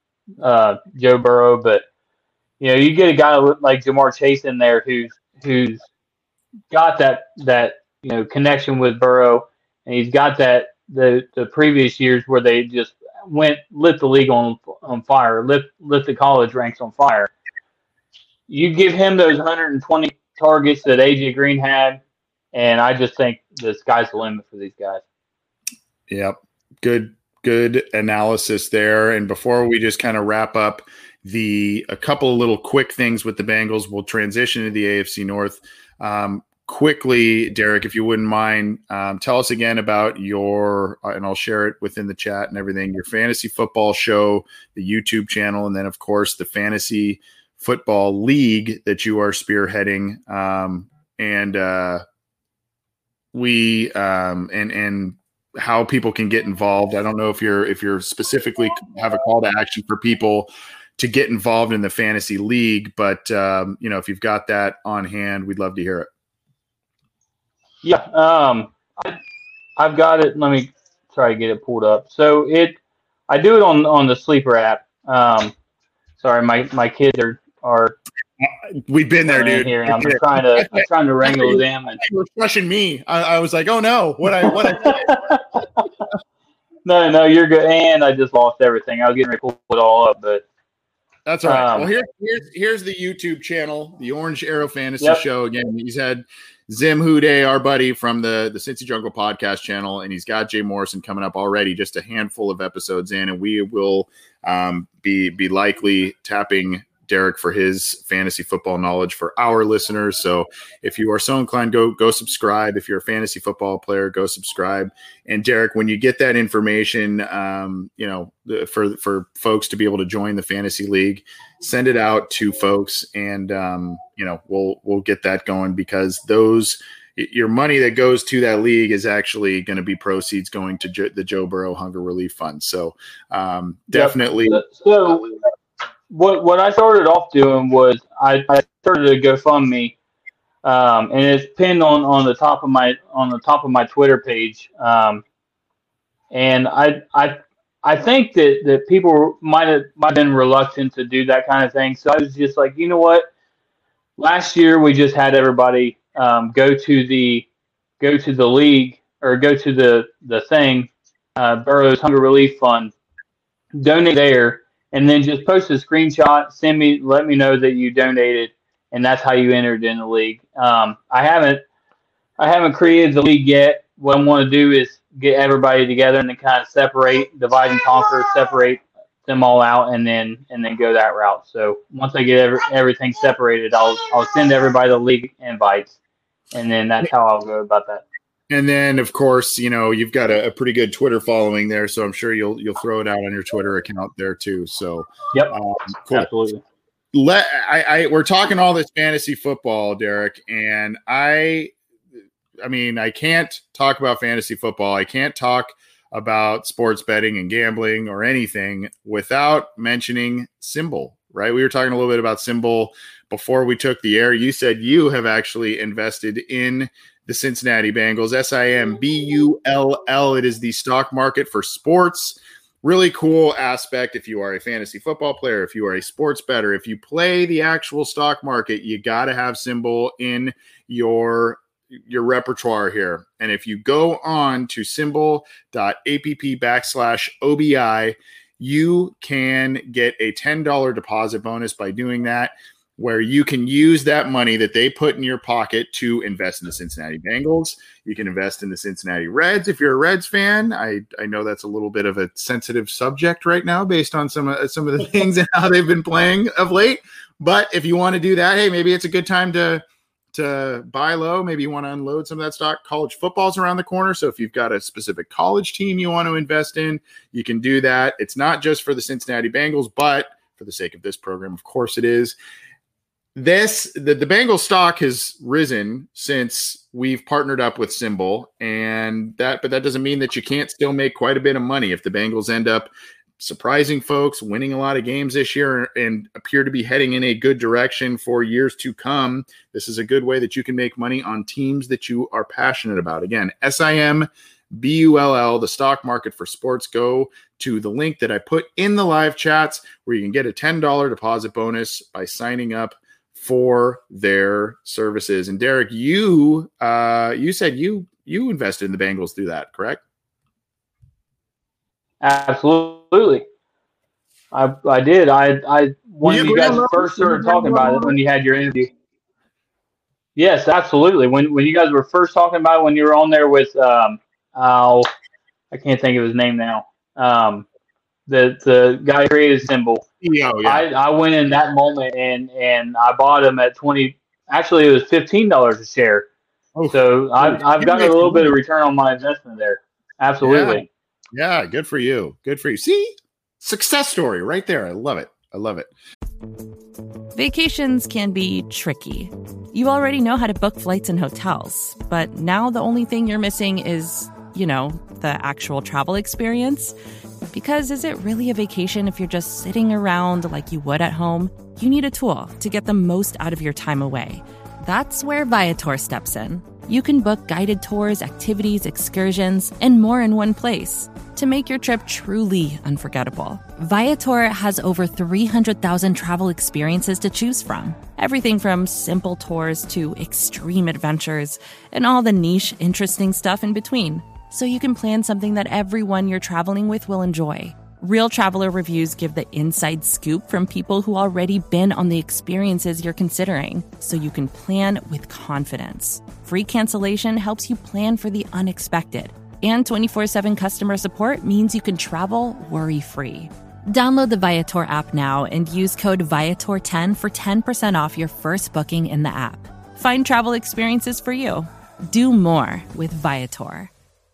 Joe Burrow. But you get a guy like Jamar Chase in there who's got that connection with Burrow, and he's got that the previous years where they just lit the league on fire, lit the college ranks on fire. You give him those 120 targets that AJ Green had, and I just think the sky's the limit for these guys. Yep. Good analysis there. And before we just kind of wrap up a couple of little quick things with the Bengals, we'll transition to the AFC North. Quickly, Derek, if you wouldn't mind, tell us again about and I'll share it within the chat and everything, your fantasy football show, the YouTube channel, and then, of course, the fantasy football league that you are spearheading. And how people can get involved. I don't know if you're specifically have a call to action for people to get involved in the fantasy league, but if you've got that on hand, we'd love to hear it. Yeah, I've got it. Let me try to get it pulled up. So I do it on the Sleeper app. Sorry, my kids are. We've been there, dude. Here, and I'm trying to wrangle them. And you were crushing me. I was like, oh no, what No, you're good. And I just lost everything. I was getting ready to pull it all up, but that's all right. Well, here's the YouTube channel, the Orange Arrow Fantasy Show. Again, he's had Zim Hude, our buddy from the Cincy Jungle podcast channel, and he's got Jay Morrison coming up already, just a handful of episodes in, and we will be likely tapping Derek for his fantasy football knowledge for our listeners. So if you are so inclined, go subscribe. If you're a fantasy football player, go subscribe. And Derek, when you get that information, for folks to be able to join the fantasy league, send it out to folks, and we'll get that going, because your money that goes to that league is actually going to be proceeds going to the Joe Burrow Hunger Relief Fund. So definitely. So what I started off doing was I started a GoFundMe, and it's pinned on the top of my Twitter page. And I think that people might have been reluctant to do that kind of thing. So I was just like, you know what? Last year we just had everybody go to the league, or go to the thing, Burrow's Hunger Relief Fund, donate there, and then just post a screenshot, let me know that you donated, and that's how you entered in the league. I haven't created the league yet. What I want to do is get everybody together and then kind of divide and conquer, separate them all out, and then go that route. So once I get everything separated, I'll send everybody the league invites, and then that's how I'll go about that. And then, of course, you've got a pretty good Twitter following there, so I'm sure you'll throw it out on your Twitter account there too. So, yep, cool. Absolutely. We're talking all this fantasy football, Derek, and I can't talk about fantasy football. I can't talk about sports betting and gambling or anything without mentioning SimBull, right? We were talking a little bit about SimBull before we took the air. You said you have actually invested in the Cincinnati Bengals, SIMBULL. It is the stock market for sports. Really cool aspect. If you are a fantasy football player, if you are a sports bettor, if you play the actual stock market, you got to have SimBull in your repertoire here. And if you go on to simbull.app/OBI, you can get a $10 deposit bonus by doing that, where you can use that money that they put in your pocket to invest in the Cincinnati Bengals. You can invest in the Cincinnati Reds if you're a Reds fan. I know that's a little bit of a sensitive subject right now based on some of the things and how they've been playing of late. But if you want to do that, hey, maybe it's a good time to buy low. Maybe you want to unload some of that stock. College football's around the corner. So if you've got a specific college team you want to invest in, you can do that. It's not just for the Cincinnati Bengals, but for the sake of this program, of course it is. The Bengals stock has risen since we've partnered up with SimBull, but that doesn't mean that you can't still make quite a bit of money if the Bengals end up surprising folks, winning a lot of games this year, and appear to be heading in a good direction for years to come. This is a good way that you can make money on teams that you are passionate about. Again, SIMBULL, the stock market for sports. Go to the link that I put in the live chats where you can get a $10 deposit bonus by signing up for their services. And Derek, you said you invested in the Bengals through that, correct? Absolutely. I did. When you guys first started talking about it, when you had your interview. Yes, absolutely. When you guys were first talking about it, when you were on there with I can't think of his name now. The guy who created SimBull. Yeah. I went in that moment and I bought him at actually it was $15 a share. Oh, so I've got a little bit of return on my investment there. Absolutely. Yeah, good for you. Good for you. See, success story right there. I love it. Vacations can be tricky. You already know how to book flights and hotels, but now the only thing you're missing is, the actual travel experience. Because is it really a vacation if you're just sitting around like you would at home? You need a tool to get the most out of your time away. That's where Viator steps in. You can book guided tours, activities, excursions, and more in one place to make your trip truly unforgettable. Viator has over 300,000 travel experiences to choose from. Everything from simple tours to extreme adventures and all the niche, interesting stuff in between. So you can plan something that everyone you're traveling with will enjoy. Real traveler reviews give the inside scoop from people who already been on the experiences you're considering, so you can plan with confidence. Free cancellation helps you plan for the unexpected. And 24/7 customer support means you can travel worry-free. Download the Viator app now and use code Viator10 for 10% off your first booking in the app. Find travel experiences for you. Do more with Viator.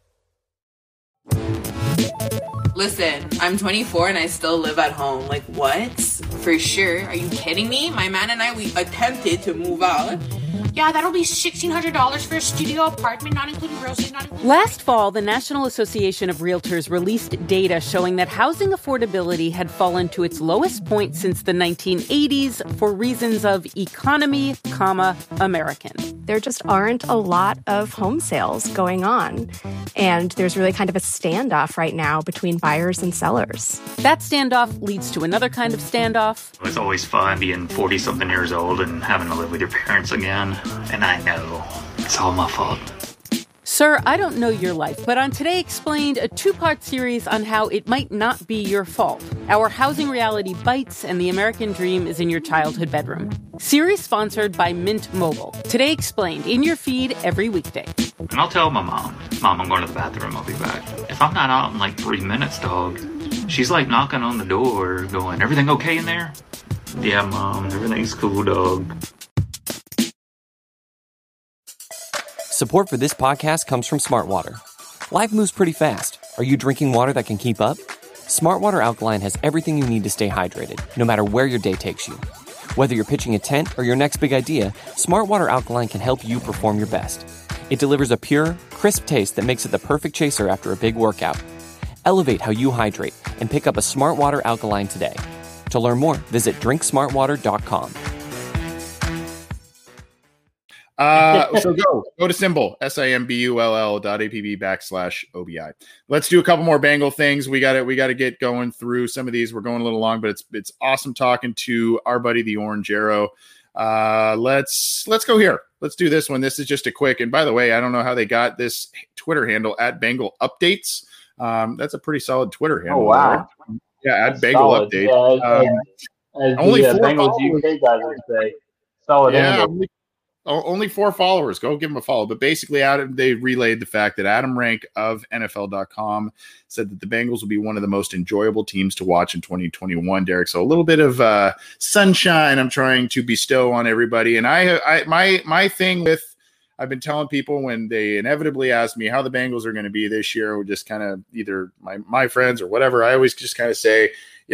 Listen, I'm 24 and I still live at home. Like, what? For sure. Are you kidding me? My man and we attempted to move out. Yeah, that'll be $1,600 for a studio apartment, not including groceries, not including... Last fall, the National Association of Realtors released data showing that housing affordability had fallen to its lowest point since the 1980s for reasons of economy, American. There just aren't a lot of home sales going on. And there's really kind of a standoff right now between buyers and sellers. That standoff leads to another kind of standoff. It's always fun being 40-something years old and having to live with your parents again. And I know it's all my fault. Sir, I don't know your life, but on Today Explained, a two-part series on how it might not be your fault. Our housing reality bites and the American dream is in your childhood bedroom. Series sponsored by Mint Mobile. Today Explained, in your feed every weekday. And I'll tell my mom, I'm going to the bathroom, I'll be back. If I'm not out in like 3 minutes, dog, she's like knocking on the door going, everything okay in there? Yeah, Mom, everything's cool, dog. Support for this podcast comes from Smartwater. Life moves pretty fast. Are you drinking water that can keep up? Smartwater Alkaline has everything you need to stay hydrated, no matter where your day takes you. Whether you're pitching a tent or your next big idea, Smartwater Alkaline can help you perform your best. It delivers a pure, crisp taste that makes it the perfect chaser after a big workout. Elevate how you hydrate and pick up a Smartwater Alkaline today. To learn more, visit drinksmartwater.com. So go to Symbol, SIMBULL.APB/OBI. Let's do a couple more Bengal things. We got to get going through some of these. We're going a little long, but it's awesome talking to our buddy, the Orange Arrow. Let's go here. Let's do this one. This is just a quick, and by the way, I don't know how they got this Twitter handle at Bengal Updates. That's a pretty solid Twitter handle. Oh, wow. Right? Yeah, at Bengal Update. As only the 4 Bengals followers. UK guys would say. Solid handle. Only 4 followers. Go give them a follow. But basically, they relayed the fact that Adam Rank of NFL.com said that the Bengals will be one of the most enjoyable teams to watch in 2021, Derek. So a little bit of sunshine I'm trying to bestow on everybody. And my thing with, I've been telling people when they inevitably ask me how the Bengals are going to be this year, or just kind of either my friends or whatever, I always just kind of say,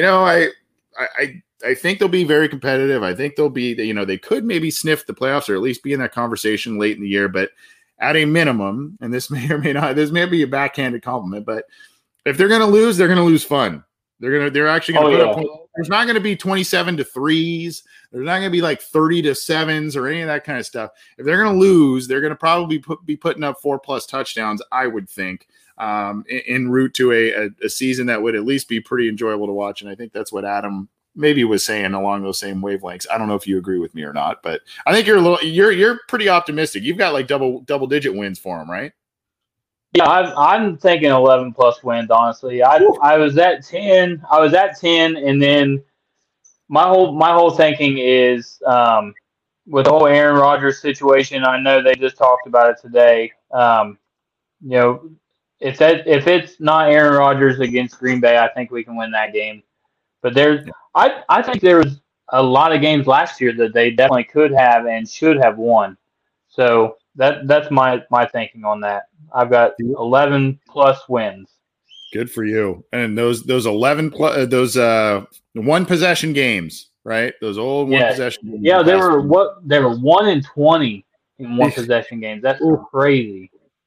I think they'll be very competitive. I think they'll be, they could maybe sniff the playoffs or at least be in that conversation late in the year. But at a minimum, and this may or may not, this may be a backhanded compliment, but if they're going to lose, they're going to lose fun. They're actually going to put up. There's not going to be 27-3s. There's not going to be like 30-7s or any of that kind of stuff. If they're going to lose, they're going to probably be putting up 4+ touchdowns, I would think, en route to a season that would at least be pretty enjoyable to watch. And I think that's what Adam maybe was saying along those same wavelengths. I don't know if you agree with me or not, but I think you're pretty optimistic. You've got like double digit wins for them, right? Yeah, I'm thinking 11+ wins. Honestly, I was at 10. And then my whole thinking is with the whole Aaron Rodgers situation. I know they just talked about it today. If it's not Aaron Rodgers against Green Bay, I think we can win that game. But I think there was a lot of games last year that they definitely could have and should have won. So that's my thinking on that. I've got 11+ wins. Good for you. And those 11 those 1 possession games, right? Those old 1 possession games. Yeah, they were 1-20 in 1 possession games. That's crazy.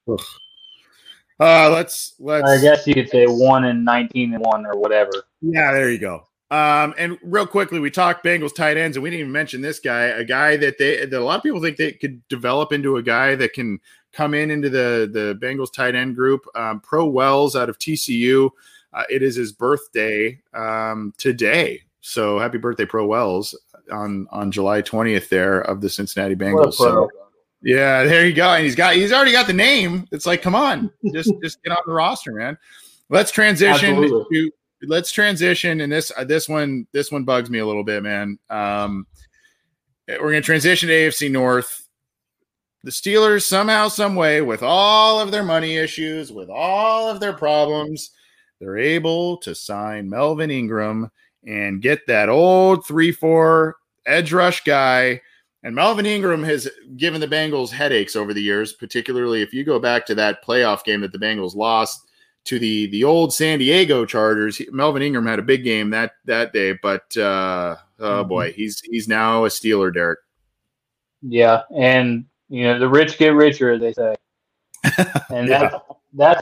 Let's. I guess you could say 1-19 or whatever. Yeah, there you go. And real quickly, we talked Bengals tight ends, and we didn't even mention this guy, a guy that a lot of people think they could develop into a guy that can come into the Bengals tight end group. Pro Wells out of TCU. It is his birthday today, so happy birthday, Pro Wells, on July 20th there of the Cincinnati Bengals. So yeah, there you go. And he's already got the name. It's like, come on, just get on the roster, man. Let's transition and this one bugs me a little bit, man. We're going to transition to AFC North. The Steelers somehow, some way, with all of their money issues, with all of their problems, they're able to sign Melvin Ingram and get that old 3-4 edge rush guy. And Melvin Ingram has given the Bengals headaches over the years, particularly if you go back to that playoff game that the Bengals lost to the old San Diego Chargers. Melvin Ingram had a big game that day, but oh boy, he's now a Steeler, Derek. Yeah, and the rich get richer, as they say. And that's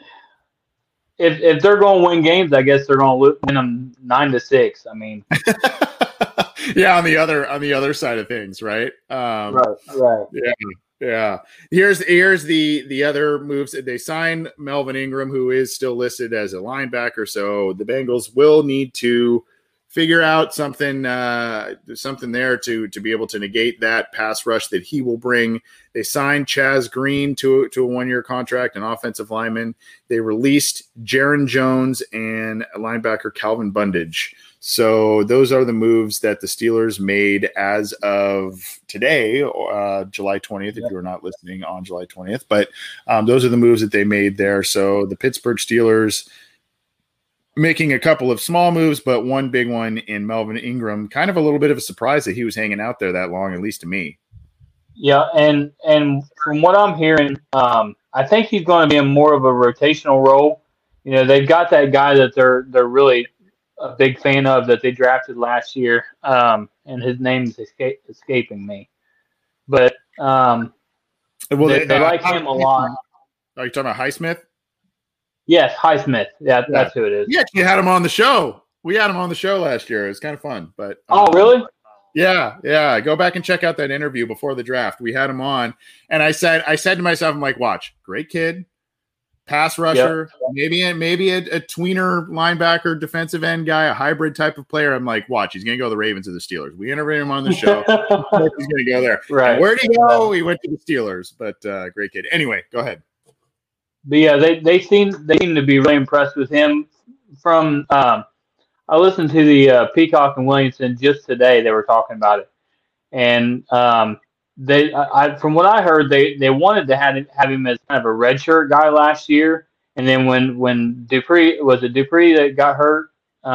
if they're going to win games, I guess they're going to win them 9-6. I mean, yeah, on the other side of things, right? Right. Yeah. Here's the other moves. They signed Melvin Ingram, who is still listed as a linebacker. So the Bengals will need to figure out something there to be able to negate that pass rush that he will bring. They signed Chaz Green to a 1-year contract, an offensive lineman. They released Jaron Jones and linebacker Calvin Bundage. So those are the moves that the Steelers made as of today, July 20th, if you are not listening on July 20th. But those are the moves that they made there. So the Pittsburgh Steelers making a couple of small moves, but one big one in Melvin Ingram. Kind of a little bit of a surprise that he was hanging out there that long, at least to me. Yeah, and from what I'm hearing, I think he's going to be in more of a rotational role. They've got that guy that they're really a big fan of that they drafted last year, and his name's escaping me. But they like him a lot. Are you talking about Highsmith? Yes, Highsmith. Yeah, that's who it is. Yeah, you had him on the show. We had him on the show last year. It was kind of fun. But oh, really? Yeah. Go back and check out that interview before the draft. We had him on, and I said to myself, I'm like, watch, great kid, pass rusher, maybe a tweener linebacker, defensive end guy, a hybrid type of player. I'm like, watch, he's gonna go to the Ravens or the Steelers. We interviewed him on the show. He's gonna go there. Right? Where'd he go? He went to the Steelers. But great kid. Anyway, go ahead. But yeah, they seem to be really impressed with him. From I listened to the Peacock and Williamson just today. They were talking about it, and from what I heard, they wanted to have him as kind of a redshirt guy last year, and then when Dupree that got hurt,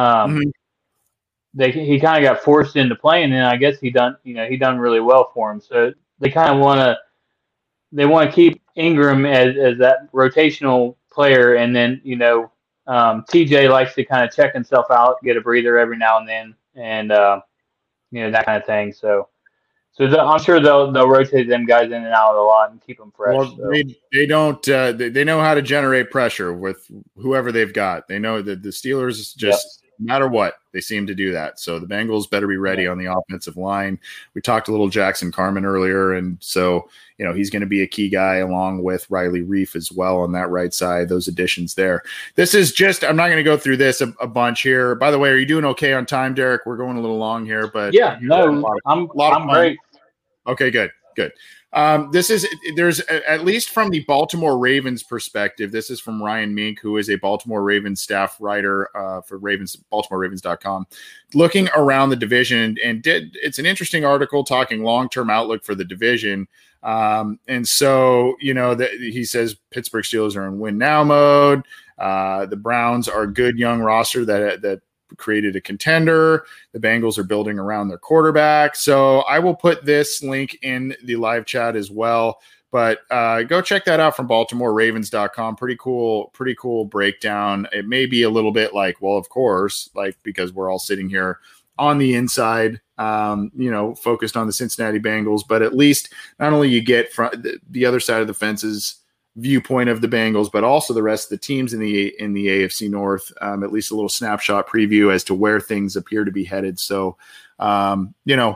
he kind of got forced into playing, and I guess he done really well for him. So they kind of want to keep Ingram as that rotational player, and then TJ likes to kind of check himself out, get a breather every now and then, and that kind of thing. So I'm sure they'll rotate them guys in and out a lot and keep them fresh. Well, they don't. They know how to generate pressure with whoever they've got. They know that the Steelers just no matter what, they seem to do that. So the Bengals better be ready on the offensive line. We talked a little Jackson Carman earlier, and so he's going to be a key guy along with Riley Reif as well on that right side. Those additions there. This is just. I'm not going to go through this a bunch here. By the way, are you doing okay on time, Derek? We're going a little long here, but I'm great. Okay, good. There's at least from the Baltimore Ravens perspective, this is from Ryan Mink, who is a Baltimore Ravens staff writer for BaltimoreRavens.com, looking around the division, and it's an interesting article talking long-term outlook for the division. And so, he says Pittsburgh Steelers are in win now mode. The Browns are a good young roster that created a contender. The Bengals are building around their quarterback. So I will put this link in the live chat as well, but go check that out from BaltimoreRavens.com. Pretty cool breakdown. It may be a little bit like, well, of course, because we're all sitting here on the inside, focused on the Cincinnati Bengals, but at least not only you get from the other side of the fences viewpoint of the Bengals, but also the rest of the teams in the AFC North, at least a little snapshot preview as to where things appear to be headed. So, some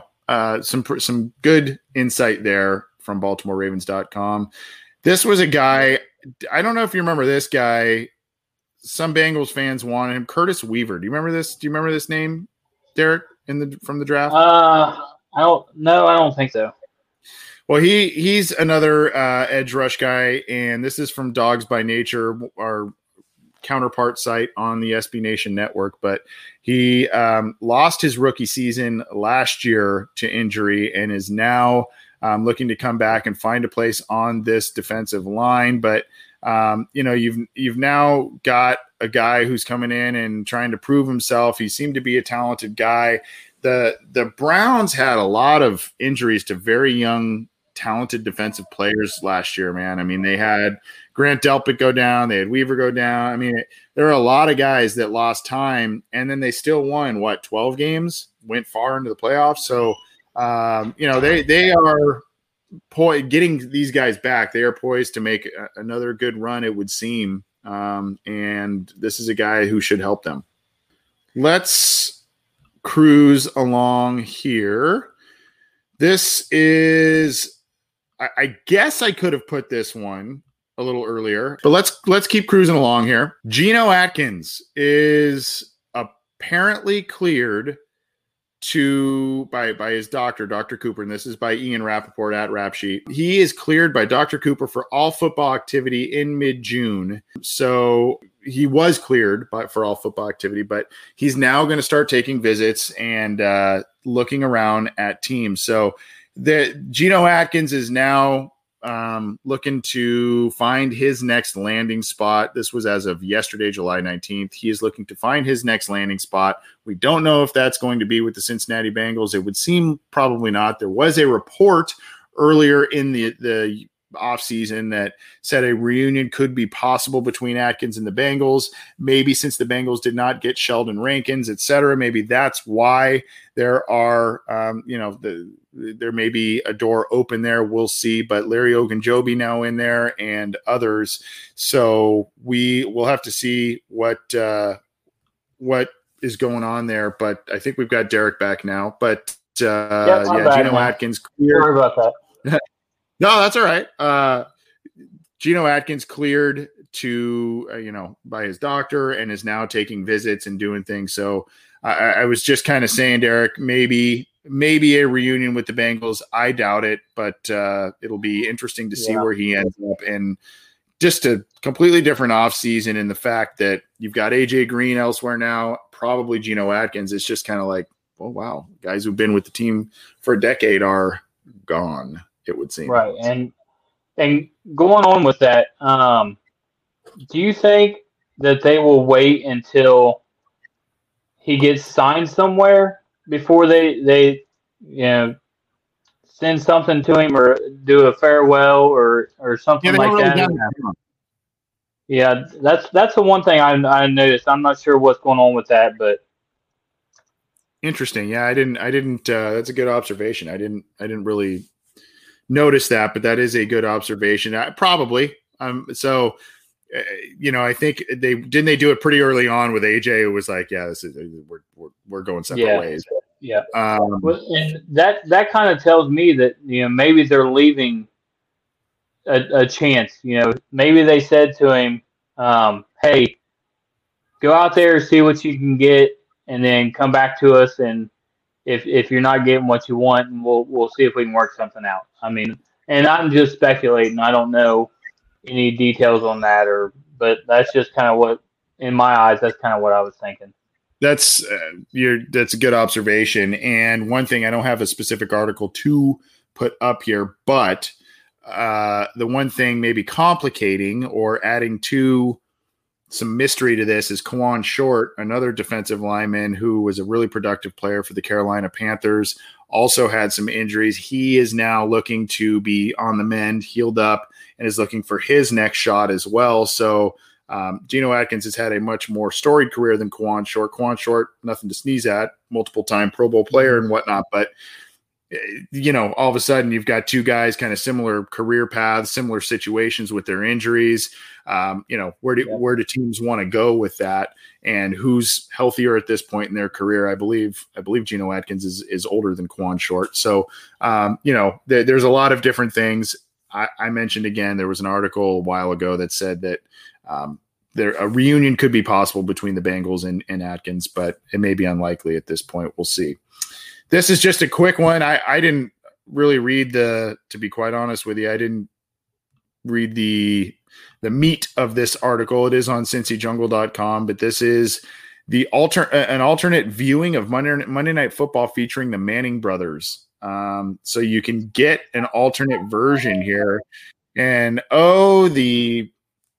good insight there from BaltimoreRavens.com. This was a guy, I don't know if you remember this guy. Some Bengals fans wanted him, Curtis Weaver. Do you remember this? Do you remember this name, Derek, from the draft? I don't think so. Well, he's another edge rush guy, and this is from Dogs by Nature, our counterpart site on the SB Nation network. But he lost his rookie season last year to injury and is now looking to come back and find a place on this defensive line. But You've now got a guy who's coming in and trying to prove himself. He seemed to be a talented guy. The Browns had a lot of injuries to very young, talented defensive players last year, man. I mean, they had Grant Delpit go down. They had Weaver go down. I mean, there are a lot of guys that lost time, and then they still won, 12 games, went far into the playoffs. So, they are getting these guys back. They are poised to make another good run, it would seem. And this is a guy who should help them. Let's cruise along here. This is, I guess I could have put this one a little earlier, but let's keep cruising along here. Geno Atkins is apparently cleared by his doctor, Dr. Cooper, and this is by Ian Rappaport at Rap Sheet. He is cleared by Dr. Cooper for all football activity in mid-June. So he was cleared for all football activity, but he's now going to start taking visits and looking around at teams. So Geno Atkins is now looking to find his next landing spot. This was as of yesterday, July 19th. He is looking to find his next landing spot. We don't know if that's going to be with the Cincinnati Bengals. It would seem probably not. There was a report earlier in the offseason that said a reunion could be possible between Atkins and the Bengals. Maybe since the Bengals did not get Sheldon Rankins, et cetera, maybe that's why there are, there may be a door open there. We'll see. But Larry Ogunjobi now in there and others. So we will have to see what is going on there. But I think we've got Derek back now. But Geno Atkins cleared. Sorry about that. No, that's all right. Geno Atkins cleared to, by his doctor and is now taking visits and doing things. So I was just kind of saying, Derek, maybe a reunion with the Bengals. I doubt it, but it'll be interesting to see where he ends up. And just a completely different offseason, and the fact that you've got AJ Green elsewhere now, probably Geno Atkins. It's just kind of like, oh, wow, guys who've been with the team for a decade are gone, it would seem. Right. And going on with that, do you think that they will wait until he gets signed somewhere before they send something to him or do a farewell or something like that? Yeah, that's the one thing I noticed. I'm not sure what's going on with that, but interesting. Yeah, I didn't. That's a good observation. I didn't really notice that, but that is a good observation. Probably. So, I think they do it pretty early on with AJ. It was like, yeah, we're going separate ways. Yeah. And that kind of tells me that, maybe they're leaving a chance. Maybe they said to him, hey, go out there, see what you can get, and then come back to us. And if you're not getting what you want, we'll see if we can work something out. I mean, and I'm just speculating. I don't know any details on that, but that's just kind of what, in my eyes, that's kind of what I was thinking. That's a good observation. And one thing, I don't have a specific article to put up here, but the one thing maybe complicating or adding to some mystery to this is Kawan Short, another defensive lineman who was a really productive player for the Carolina Panthers, also had some injuries. He is now looking to be on the mend, healed up, and is looking for his next shot as well. So Geno Atkins has had a much more storied career than Kawan Short. Kawan Short, nothing to sneeze at, multiple-time Pro Bowl player and whatnot, but all of a sudden you've got two guys kind of similar career paths, similar situations with their injuries. Where do teams want to go with that, and who's healthier at this point in their career? I believe Geno Atkins is older than Kawan Short. So, there's a lot of different things. I mentioned again, there was an article a while ago that said that a reunion could be possible between the Bengals and Atkins, but it may be unlikely at this point. We'll see. This is just a quick one. I didn't really read to be quite honest with you, I didn't read the meat of this article. It is on cincyjungle.com, but this is an alternate viewing of Monday Night Football featuring the Manning brothers. So you can get an alternate version here. And the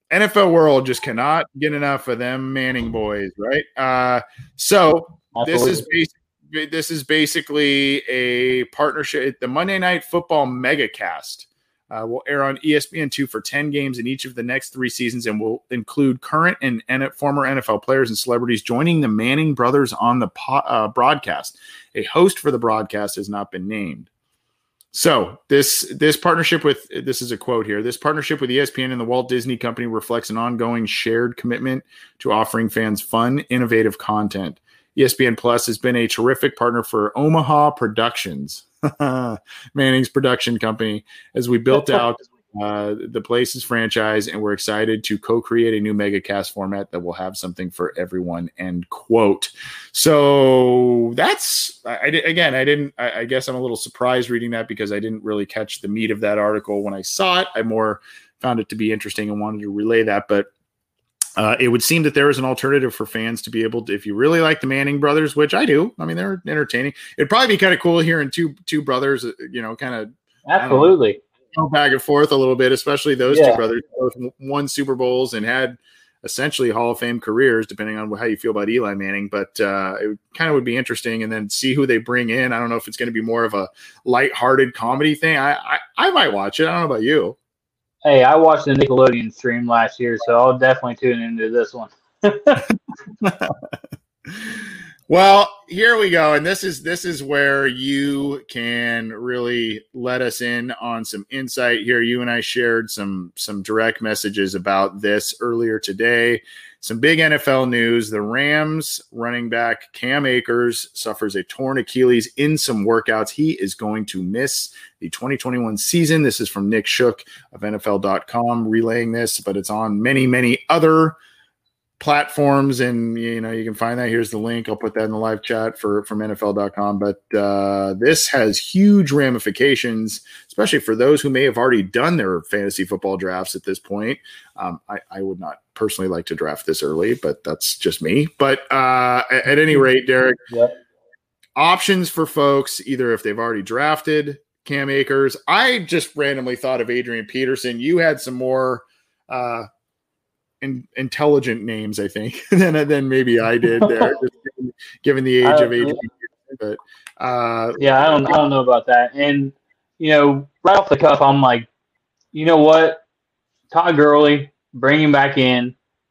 NFL world just cannot get enough of them Manning boys, right? So this is basically a partnership. The Monday Night Football Megacast will air on ESPN2 for 10 games in each of the next 3 seasons, and will include current and former NFL players and celebrities joining the Manning brothers on the broadcast. A host for the broadcast has not been named. So this partnership with, this is a quote here, this partnership with ESPN and the Walt Disney Company reflects an ongoing shared commitment to offering fans fun, innovative content. ESPN Plus has been a terrific partner for Omaha Productions, Manning's production company, as we built out the Places franchise, and we're excited to co-create a new megacast format that will have something for everyone, end quote. So that's, I guess I'm a little surprised reading that, because I didn't really catch the meat of that article when I saw it. I more found it to be interesting and wanted to relay that, but it would seem that there is an alternative for fans to be able to, if you really like the Manning brothers, which I do. I mean, they're entertaining. It'd probably be kind of cool hearing two brothers, kind of absolutely go back and forth a little bit, especially those two brothers, both won Super Bowls and had essentially Hall of Fame careers, depending on how you feel about Eli Manning. But it kind of would be interesting, and then see who they bring in. I don't know if it's going to be more of a lighthearted comedy thing. I might watch it. I don't know about you. Hey, I watched the Nickelodeon stream last year, so I'll definitely tune into this one. Well, here we go. And this is where you can really let us in on some insight here. You and I shared some direct messages about this earlier today. Some big NFL news. The Rams running back Cam Akers suffers a torn Achilles in some workouts. He is going to miss the 2021 season. This is from Nick Shook of NFL.com relaying this, but it's on many, many other platforms, and you can find that. Here's the link. I'll put that in the live chat from NFL.com. But this has huge ramifications, especially for those who may have already done their fantasy football drafts at this point. I would not personally like to draft this early, but that's just me. But at any rate, Derek, options for folks, either if they've already drafted Cam Akers. I just randomly thought of Adrian Peterson. You had some more intelligent names, I think, than maybe I did there, just given the age of Adrian Peterson. But I don't know about that. And right off the cuff, I'm like, you know what, Todd Gurley, bring him back in,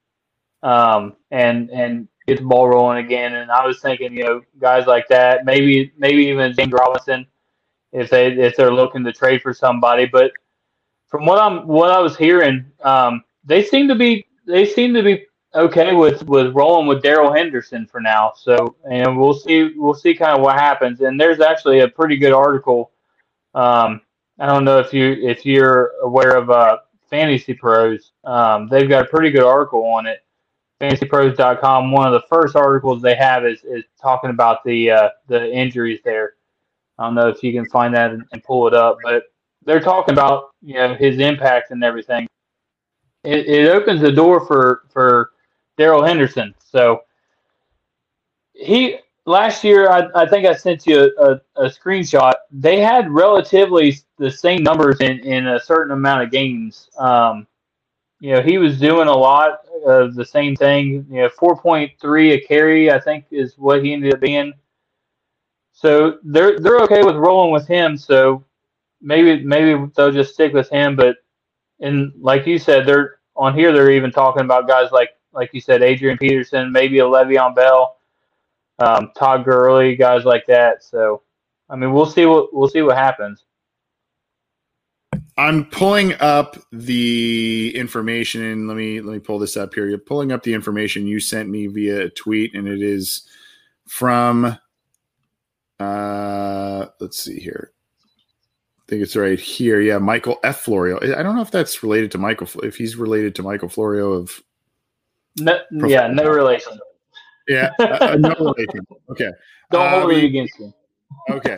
and get the ball rolling again. And I was thinking, guys like that, maybe even James Robinson, if they're looking to trade for somebody. But from what I was hearing, they seem to be okay with rolling with Darrell Henderson for now. So, and we'll see kind of what happens. And there's actually a pretty good article. I don't know if you're aware of Fantasy Pros. They've got a pretty good article on it. FantasyPros.com. One of the first articles they have is talking about the injuries there. I don't know if you can find that and pull it up, but they're talking about his impact and everything. It opens the door for Darrell Henderson. So last year, I think I sent you a screenshot. They had relatively the same numbers in a certain amount of games. He was doing a lot of the same thing. 4.3 a carry, I think, is what he ended up being. So they're okay with rolling with him. So maybe they'll just stick with him. But like you said, they're even talking about guys like you said, Adrian Peterson, maybe a Le'Veon Bell, Todd Gurley, guys like that. So, I mean, we'll see what happens. I'm pulling up the information, and let me pull this up here. You're pulling up the information you sent me via a tweet, and it is from let's see here. I think it's right here. Yeah, Michael F. Florio. I don't know if that's related to Michael. If he's related to Michael Florio of no relation. Yeah, no relation. Okay, don't hold it against him. Okay,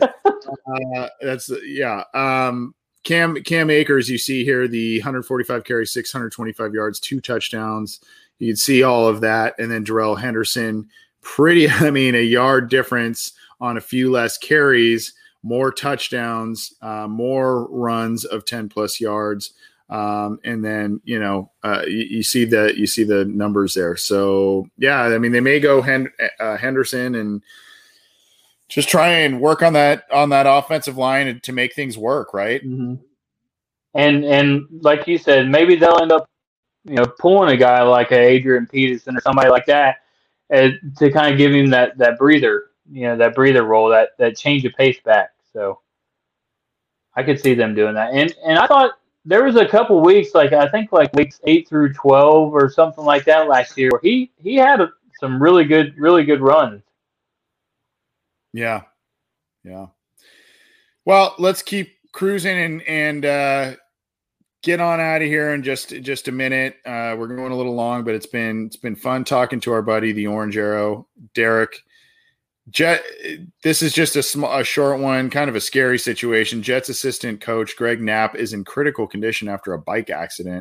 Cam Akers, you see here the 145 carries, 625 yards, 2 touchdowns. You can see all of that, and then Darrell Henderson, a yard difference on a few less carries, more touchdowns, more runs of 10 plus yards. And then, you see the numbers there. So yeah, I mean, they may go Henderson and just try and work on that offensive line to make things work. Right. Mm-hmm. And like you said, maybe they'll end up, pulling a guy like a Adrian Peterson or somebody like that to kind of give him that breather, that breather role, that change of pace back. So I could see them doing that. And I thought there was a couple weeks, I think weeks 8 through 12 or something like that last year, where he had some really good runs. Yeah. Yeah. Well, let's keep cruising and get on out of here in just a minute. We're going a little long, but it's been fun talking to our buddy, the Orange Arrow, Derek. This is just a short one, kind of a scary situation. Jets assistant coach Greg Knapp is in critical condition after a bike accident.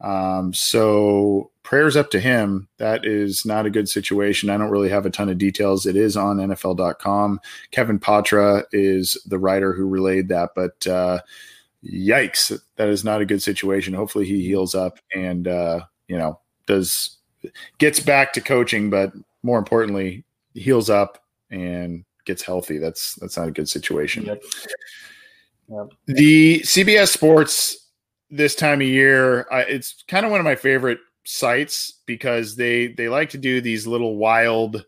So prayers up to him. That is not a good situation. I don't really have a ton of details. It is on NFL.com. Kevin Patra is the writer who relayed that, but yikes, that is not a good situation. Hopefully he heals up and, gets back to coaching, but more importantly, heals up and gets healthy. That's not a good situation. Yep. The CBS Sports this time of year, it's kind of one of my favorite sites because they like to do these little wild,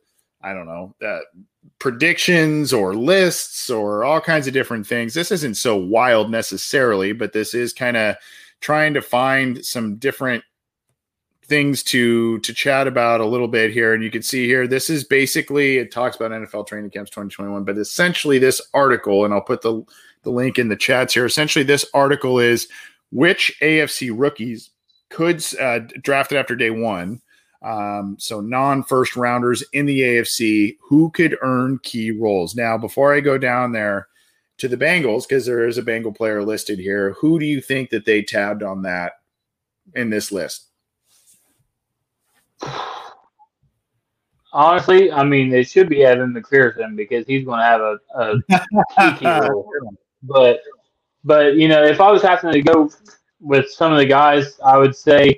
predictions or lists or all kinds of different things. This isn't so wild necessarily, but this is kind of trying to find some different things to chat about a little bit here. And you can see here, this is basically, it talks about NFL training camps 2021, but essentially this article, and I'll put the link in the chats here. Essentially this article is which AFC rookies could drafted after day one. So non-first rounders in the AFC who could earn key roles. Now, before I go down there to the Bengals, because there is a Bengal player listed here, who do you think that they tabbed on that in this list? Honestly, I mean, it should be Evan McPherson because he's going to have a key role. But if I was having to go with some of the guys, I would say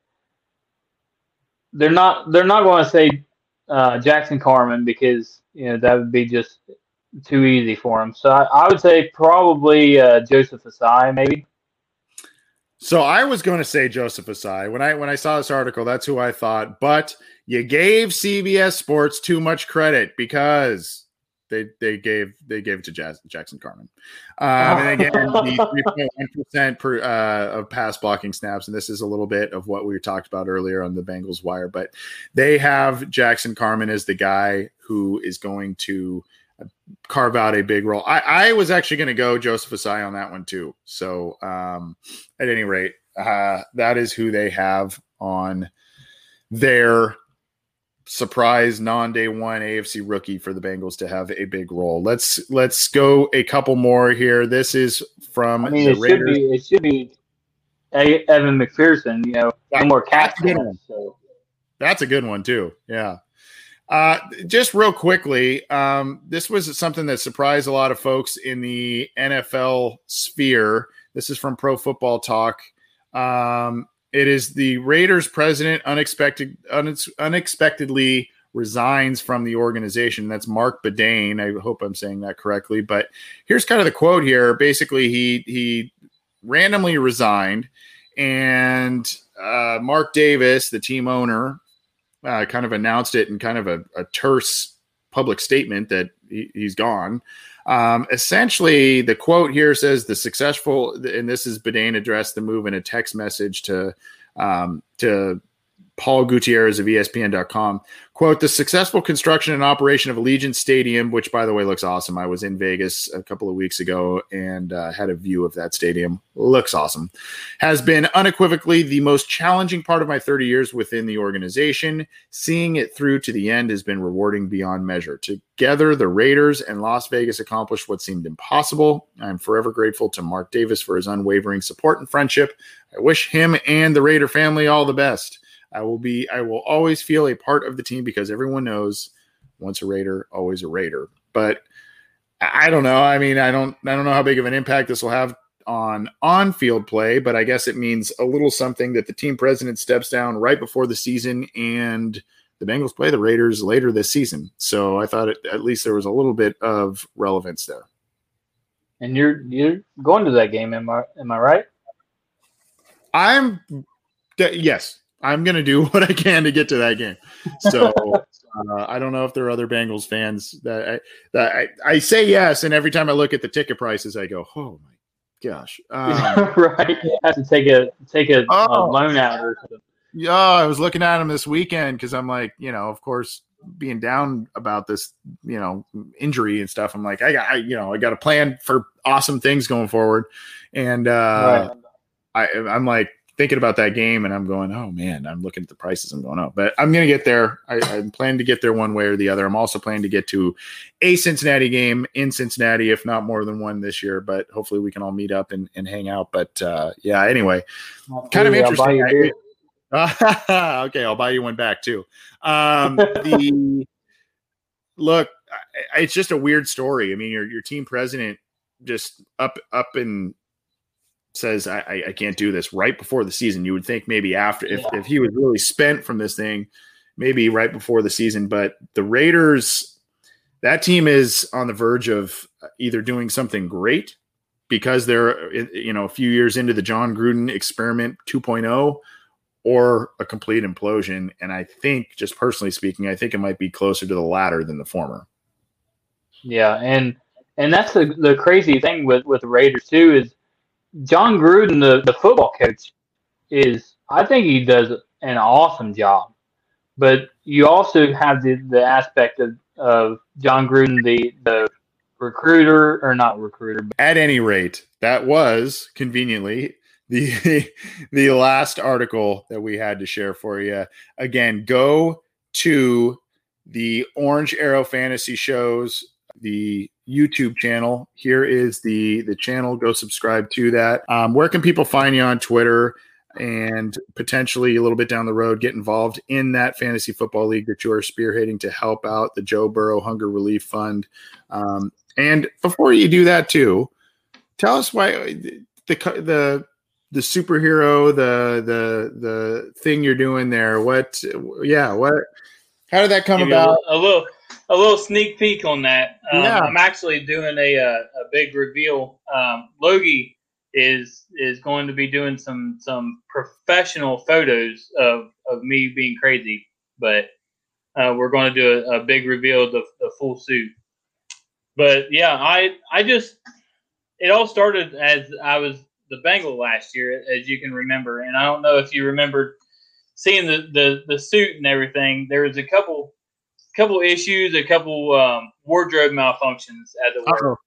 they're not going to say Jackson Carman because that would be just too easy for him. So I would say probably Joseph Asai, maybe. So I was going to say Joseph Asai when I saw this article. That's who I thought, but you gave CBS Sports too much credit because they gave it to Jackson Carman. And again, the 3.1% of pass blocking snaps, and this is a little bit of what we talked about earlier on the Bengals Wire, but they have Jackson Carman as the guy who is going to carve out a big role. I was actually going to go Joseph Asai on that one too. So at any rate, that is who they have on their surprise non-day one AFC rookie for the Bengals to have a big role. Let's go a couple more here. This is from the Raiders. It should be Evan McPherson, no more cats. So. That's a good one too. Yeah. Just real quickly, this was something that surprised a lot of folks in the NFL sphere. This is from Pro Football Talk. It is the Raiders president unexpectedly resigns from the organization. That's Mark Bedane. I hope I'm saying that correctly. But here's kind of the quote here. Basically, he randomly resigned, and Mark Davis, the team owner, kind of announced it in kind of a terse public statement that he's gone. Essentially, the quote here says the successful, and this is Bedane addressed the move in a text message to Paul Gutierrez of ESPN.com. Quote, the successful construction and operation of Allegiant Stadium, which, by the way, looks awesome. I was in Vegas a couple of weeks ago and had a view of that stadium. Looks awesome. Has been unequivocally the most challenging part of my 30 years within the organization. Seeing it through to the end has been rewarding beyond measure. Together, the Raiders and Las Vegas accomplished what seemed impossible. I'm forever grateful to Mark Davis for his unwavering support and friendship. I wish him and the Raider family all the best. I will always feel a part of the team because everyone knows once a Raider, always a Raider. But I don't know. I mean, I don't know how big of an impact this will have on-field play, but I guess it means a little something that the team president steps down right before the season, and the Bengals play the Raiders later this season. So I thought at least there was a little bit of relevance there. And you're going to that game, am I right? Yes, I'm going to do what I can to get to that game. So I don't know if there are other Bengals fans that I say yes, and every time I look at the ticket prices, I go, oh my gosh. Right. You have to take a loan out or something. Yeah, I was looking at them this weekend because I'm like, of course, being down about this, injury and stuff. I'm like, I got a plan for awesome things going forward. And right. I'm like thinking about that game and I'm going, oh man, I'm looking at the prices and going, oh, but I'm going to get there. I'm planning to get there one way or the other. I'm also planning to get to a Cincinnati game in Cincinnati, if not more than one this year, but hopefully we can all meet up and hang out. But anyway, kind of interesting. Okay, I'll buy you one back too. Look, it's just a weird story. I mean, your team president just up and says, I can't do this right before the season. You would think maybe after, if he was really spent from this thing, maybe right before the season. But the Raiders, that team is on the verge of either doing something great because they're a few years into the John Gruden experiment 2.0, or a complete implosion. And I think, just personally speaking, I think it might be closer to the latter than the former. Yeah, and that's the crazy thing with the Raiders too is John Gruden, the football coach, I think he does an awesome job. But you also have the aspect of John Gruden, the recruiter, or not recruiter. At any rate, that was conveniently the last article that we had to share for you. Again, go to the Orange Arrow Fantasy Shows, the YouTube channel. Here is the channel. Go subscribe to that. Where can people find you on Twitter and potentially a little bit down the road get involved in that fantasy football league that you are spearheading to help out the Joe Burrow Hunger Relief Fund? And before you do that too, tell us why the superhero, the thing you're doing there. How did that come about? A little sneak peek on that. I'm actually doing a big reveal. Logie is going to be doing some professional photos of me being crazy, but we're going to do a big reveal of the full suit. But yeah, I just, it all started as I was the Bengal last year, as you can remember. And I don't know if you remember seeing the suit and everything. There was a couple issues, a couple wardrobe malfunctions, as it were,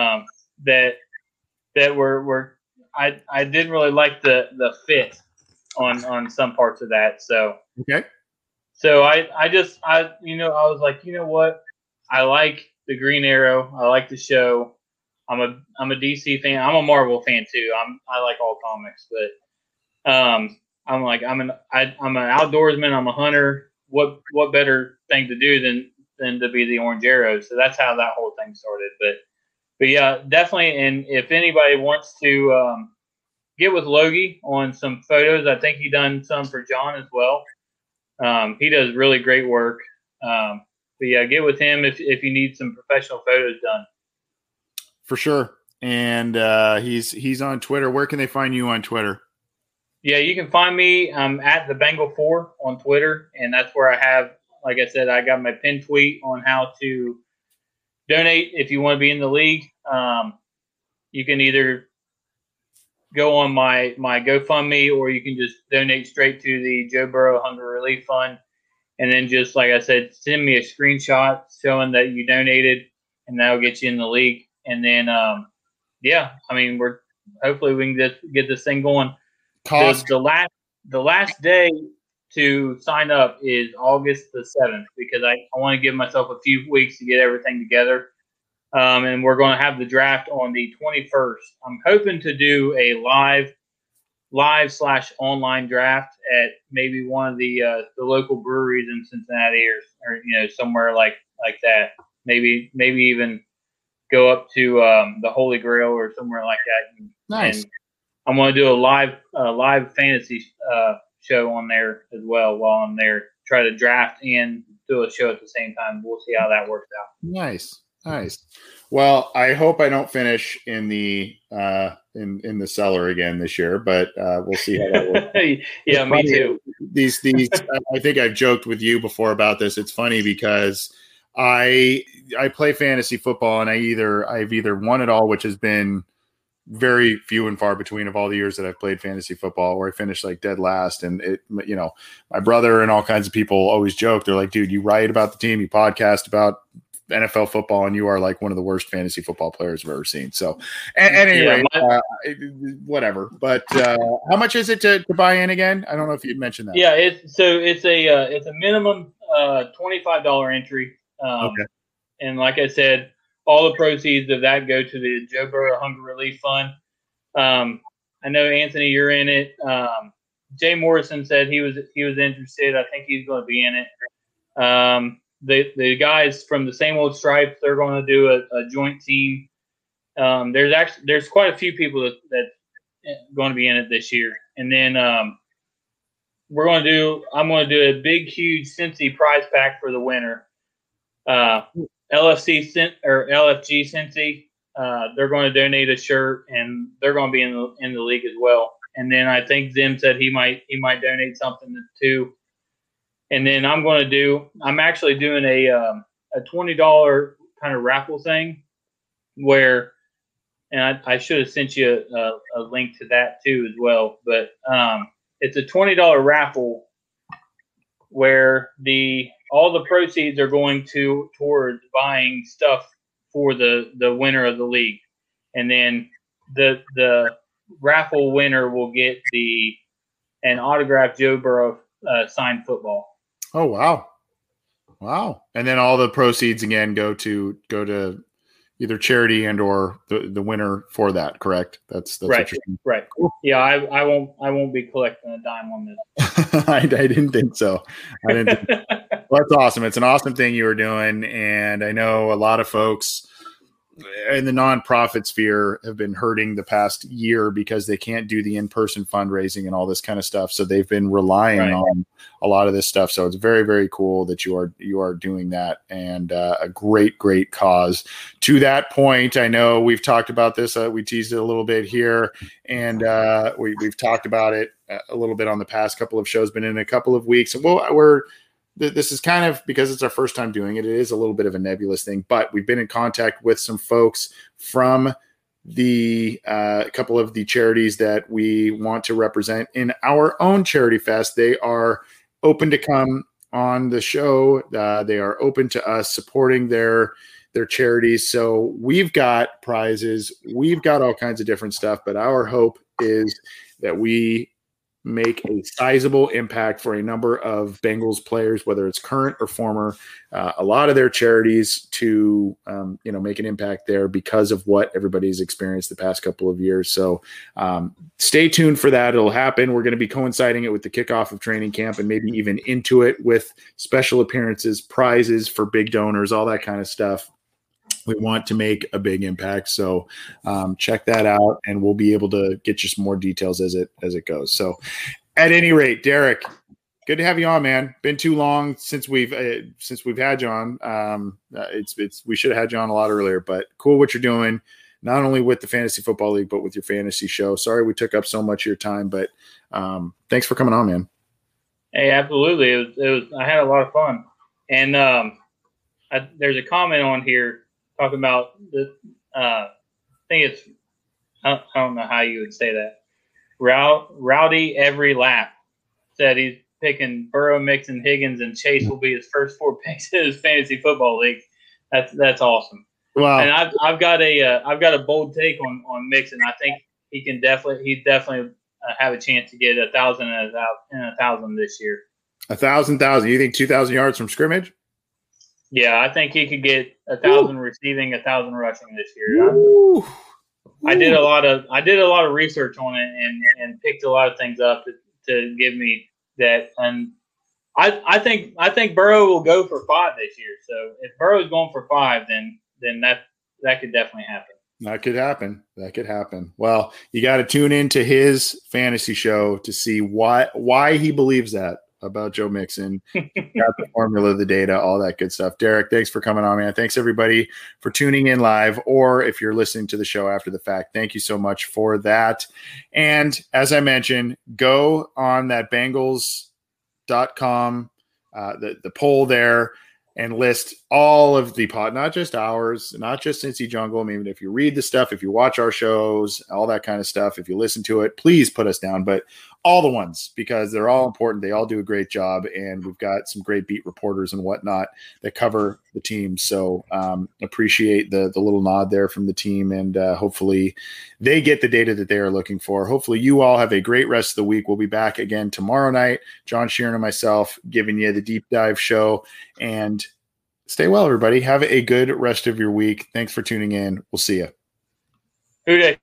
that were I didn't really like the fit on some parts of that. So okay. So I was like, you know what? I like the Green Arrow. I like the show. I'm a DC fan. I'm a Marvel fan too. I like all comics, but I'm like I'm an outdoorsman. I'm a hunter. What better thing to do than to be the Orange Arrow? So that's how that whole thing started. But yeah, definitely. And if anybody wants to get with Logie on some photos, I think he done some for John as well. He does really great work. But yeah, get with him if you need some professional photos done. For sure. And he's on Twitter. Where can they find you on Twitter? Yeah, you can find me at the Bengal4 on Twitter, and that's where I have, like I said, I got my pinned tweet on how to donate if you want to be in the league. You can either go on my GoFundMe, or you can just donate straight to the Joe Burrow Hunger Relief Fund, and then just, like I said, send me a screenshot showing that you donated, and that'll get you in the league. And then, hopefully we can just get this thing going. The last day to sign up is August the 7th, because I want to give myself a few weeks to get everything together. And we're going to have the draft on the 21st. I'm hoping to do a live/online draft at maybe one of the local breweries in Cincinnati or somewhere like that. Maybe even go up to the Holy Grail or somewhere like that Nice. And I'm going to do a live fantasy show on there as well while I'm there. Try to draft and do a show at the same time. We'll see how that works out. Nice. Well, I hope I don't finish in the in the cellar again this year, but we'll see how that works. Yeah, me too. These I think I've joked with you before about this. It's funny because I play fantasy football, and I've either won it all, which has been very few and far between of all the years that I've played fantasy football, or I finished like dead last. And it, my brother and all kinds of people always joke. They're like, dude, you write about the team, you podcast about NFL football, and you are like one of the worst fantasy football players I've ever seen. So anyway, whatever. But how much is it to buy in again? I don't know if you mentioned that. Yeah. It's a minimum $25 entry. Okay. And like I said, all the proceeds of that go to the Joe Burrow Hunger Relief Fund. I know, Anthony, you're in it. Jay Morrison said he was interested. I think he's going to be in it. The guys from the Same Old Stripes, they're going to do a joint team. There's quite a few people that going to be in it this year. And then I'm going to do a big, huge Cincy prize pack for the winner. LFG Cincy, they're going to donate a shirt, and they're going to be in the league as well. And then I think Zim said he might donate something too. And then I'm actually doing a $20 kind of raffle thing where, and I should have sent you a link to that too as well. But it's a $20 raffle where all the proceeds are going towards buying stuff for the winner of the league. And then the raffle winner will get an autographed Joe Burrow signed football. Oh, wow. And then all the proceeds again go to either charity and or the winner for that, correct? That's right. What you're saying. Right. Cool. Yeah, I won't be collecting a dime on this. I didn't think so. Well, that's awesome. It's an awesome thing you were doing, and I know a lot of folks in the nonprofit sphere have been hurting the past year because they can't do the in-person fundraising and all this kind of stuff. So they've been relying on a lot of this stuff. So it's very, very cool that you are doing that, and a great, great cause. To that point, I know we've talked about this. We teased it a little bit here, and we've talked about it a little bit on the past couple of shows, been in a couple of weeks. This is kind of, because it's our first time doing it, it is a little bit of a nebulous thing, but we've been in contact with some folks from the couple of the charities that we want to represent in our own Charity Fest. They are open to come on the show. They are open to us supporting their charities. So we've got prizes. We've got all kinds of different stuff, but our hope is that we make a sizable impact for a number of Bengals players, whether it's current or former, a lot of their charities to, make an impact there because of what everybody's experienced the past couple of years. So stay tuned for that. It'll happen. We're going to be coinciding it with the kickoff of training camp, and maybe even into it with special appearances, prizes for big donors, all that kind of stuff. We want to make a big impact. So check that out, and we'll be able to get you some more details as it goes. So at any rate, Derek, good to have you on, man. Been too long since we've had you on. We should have had you on a lot earlier, but cool what you're doing, not only with the Fantasy Football League, but with your fantasy show. Sorry we took up so much of your time, but thanks for coming on, man. Hey, absolutely. It was I had a lot of fun. And there's a comment on here talking about the, I think it's, I don't know how you would say that. Rowdy every lap said he's picking Burrow, Mixon, Higgins, and Chase will be his first 4 picks in his fantasy football league. That's awesome. Wow. And I've got a bold take on Mixon. I think he definitely have a chance to get 1,000 and 1,000 this year. 1,000. You think 2,000 yards from scrimmage? Yeah, I think he could get 1,000 receiving, 1,000 rushing this year. I did a lot of research on it and picked a lot of things up to give me that. And I think Burrow will go for 5 this year. So if Burrow's going for 5, then that could definitely happen. That could happen. Well, you got to tune into his fantasy show to see why he believes that about Joe Mixon. Got the formula, the data, all that good stuff. Derek, thanks for coming on, man. Thanks everybody for tuning in live, or if you're listening to the show after the fact, thank you so much for that. And as I mentioned, go on that Bengals.com, the poll there, and list all of the not just ours, not just Cincy Jungle. I mean, if you read the stuff, if you watch our shows, all that kind of stuff, if you listen to it, please put us down. But all the ones, because they're all important. They all do a great job, and we've got some great beat reporters and whatnot that cover the team. So appreciate the little nod there from the team, and hopefully they get the data that they are looking for. Hopefully you all have a great rest of the week. We'll be back again tomorrow night. John Sheeran and myself giving you the deep dive show, and stay well, everybody. Have a good rest of your week. Thanks for tuning in. We'll see you. Who Dey?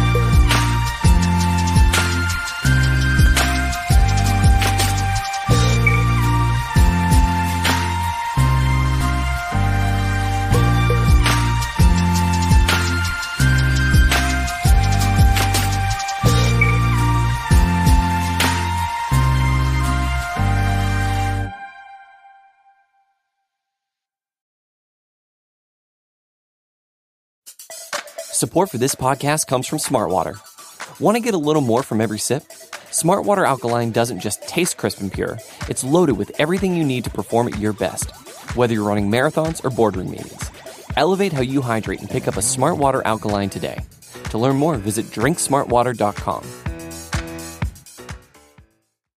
Support for this podcast comes from Smartwater. Want to get a little more from every sip? Smartwater Alkaline doesn't just taste crisp and pure. It's loaded with everything you need to perform at your best, whether you're running marathons or boardroom meetings. Elevate how you hydrate and pick up a Smartwater Alkaline today. To learn more, visit drinksmartwater.com.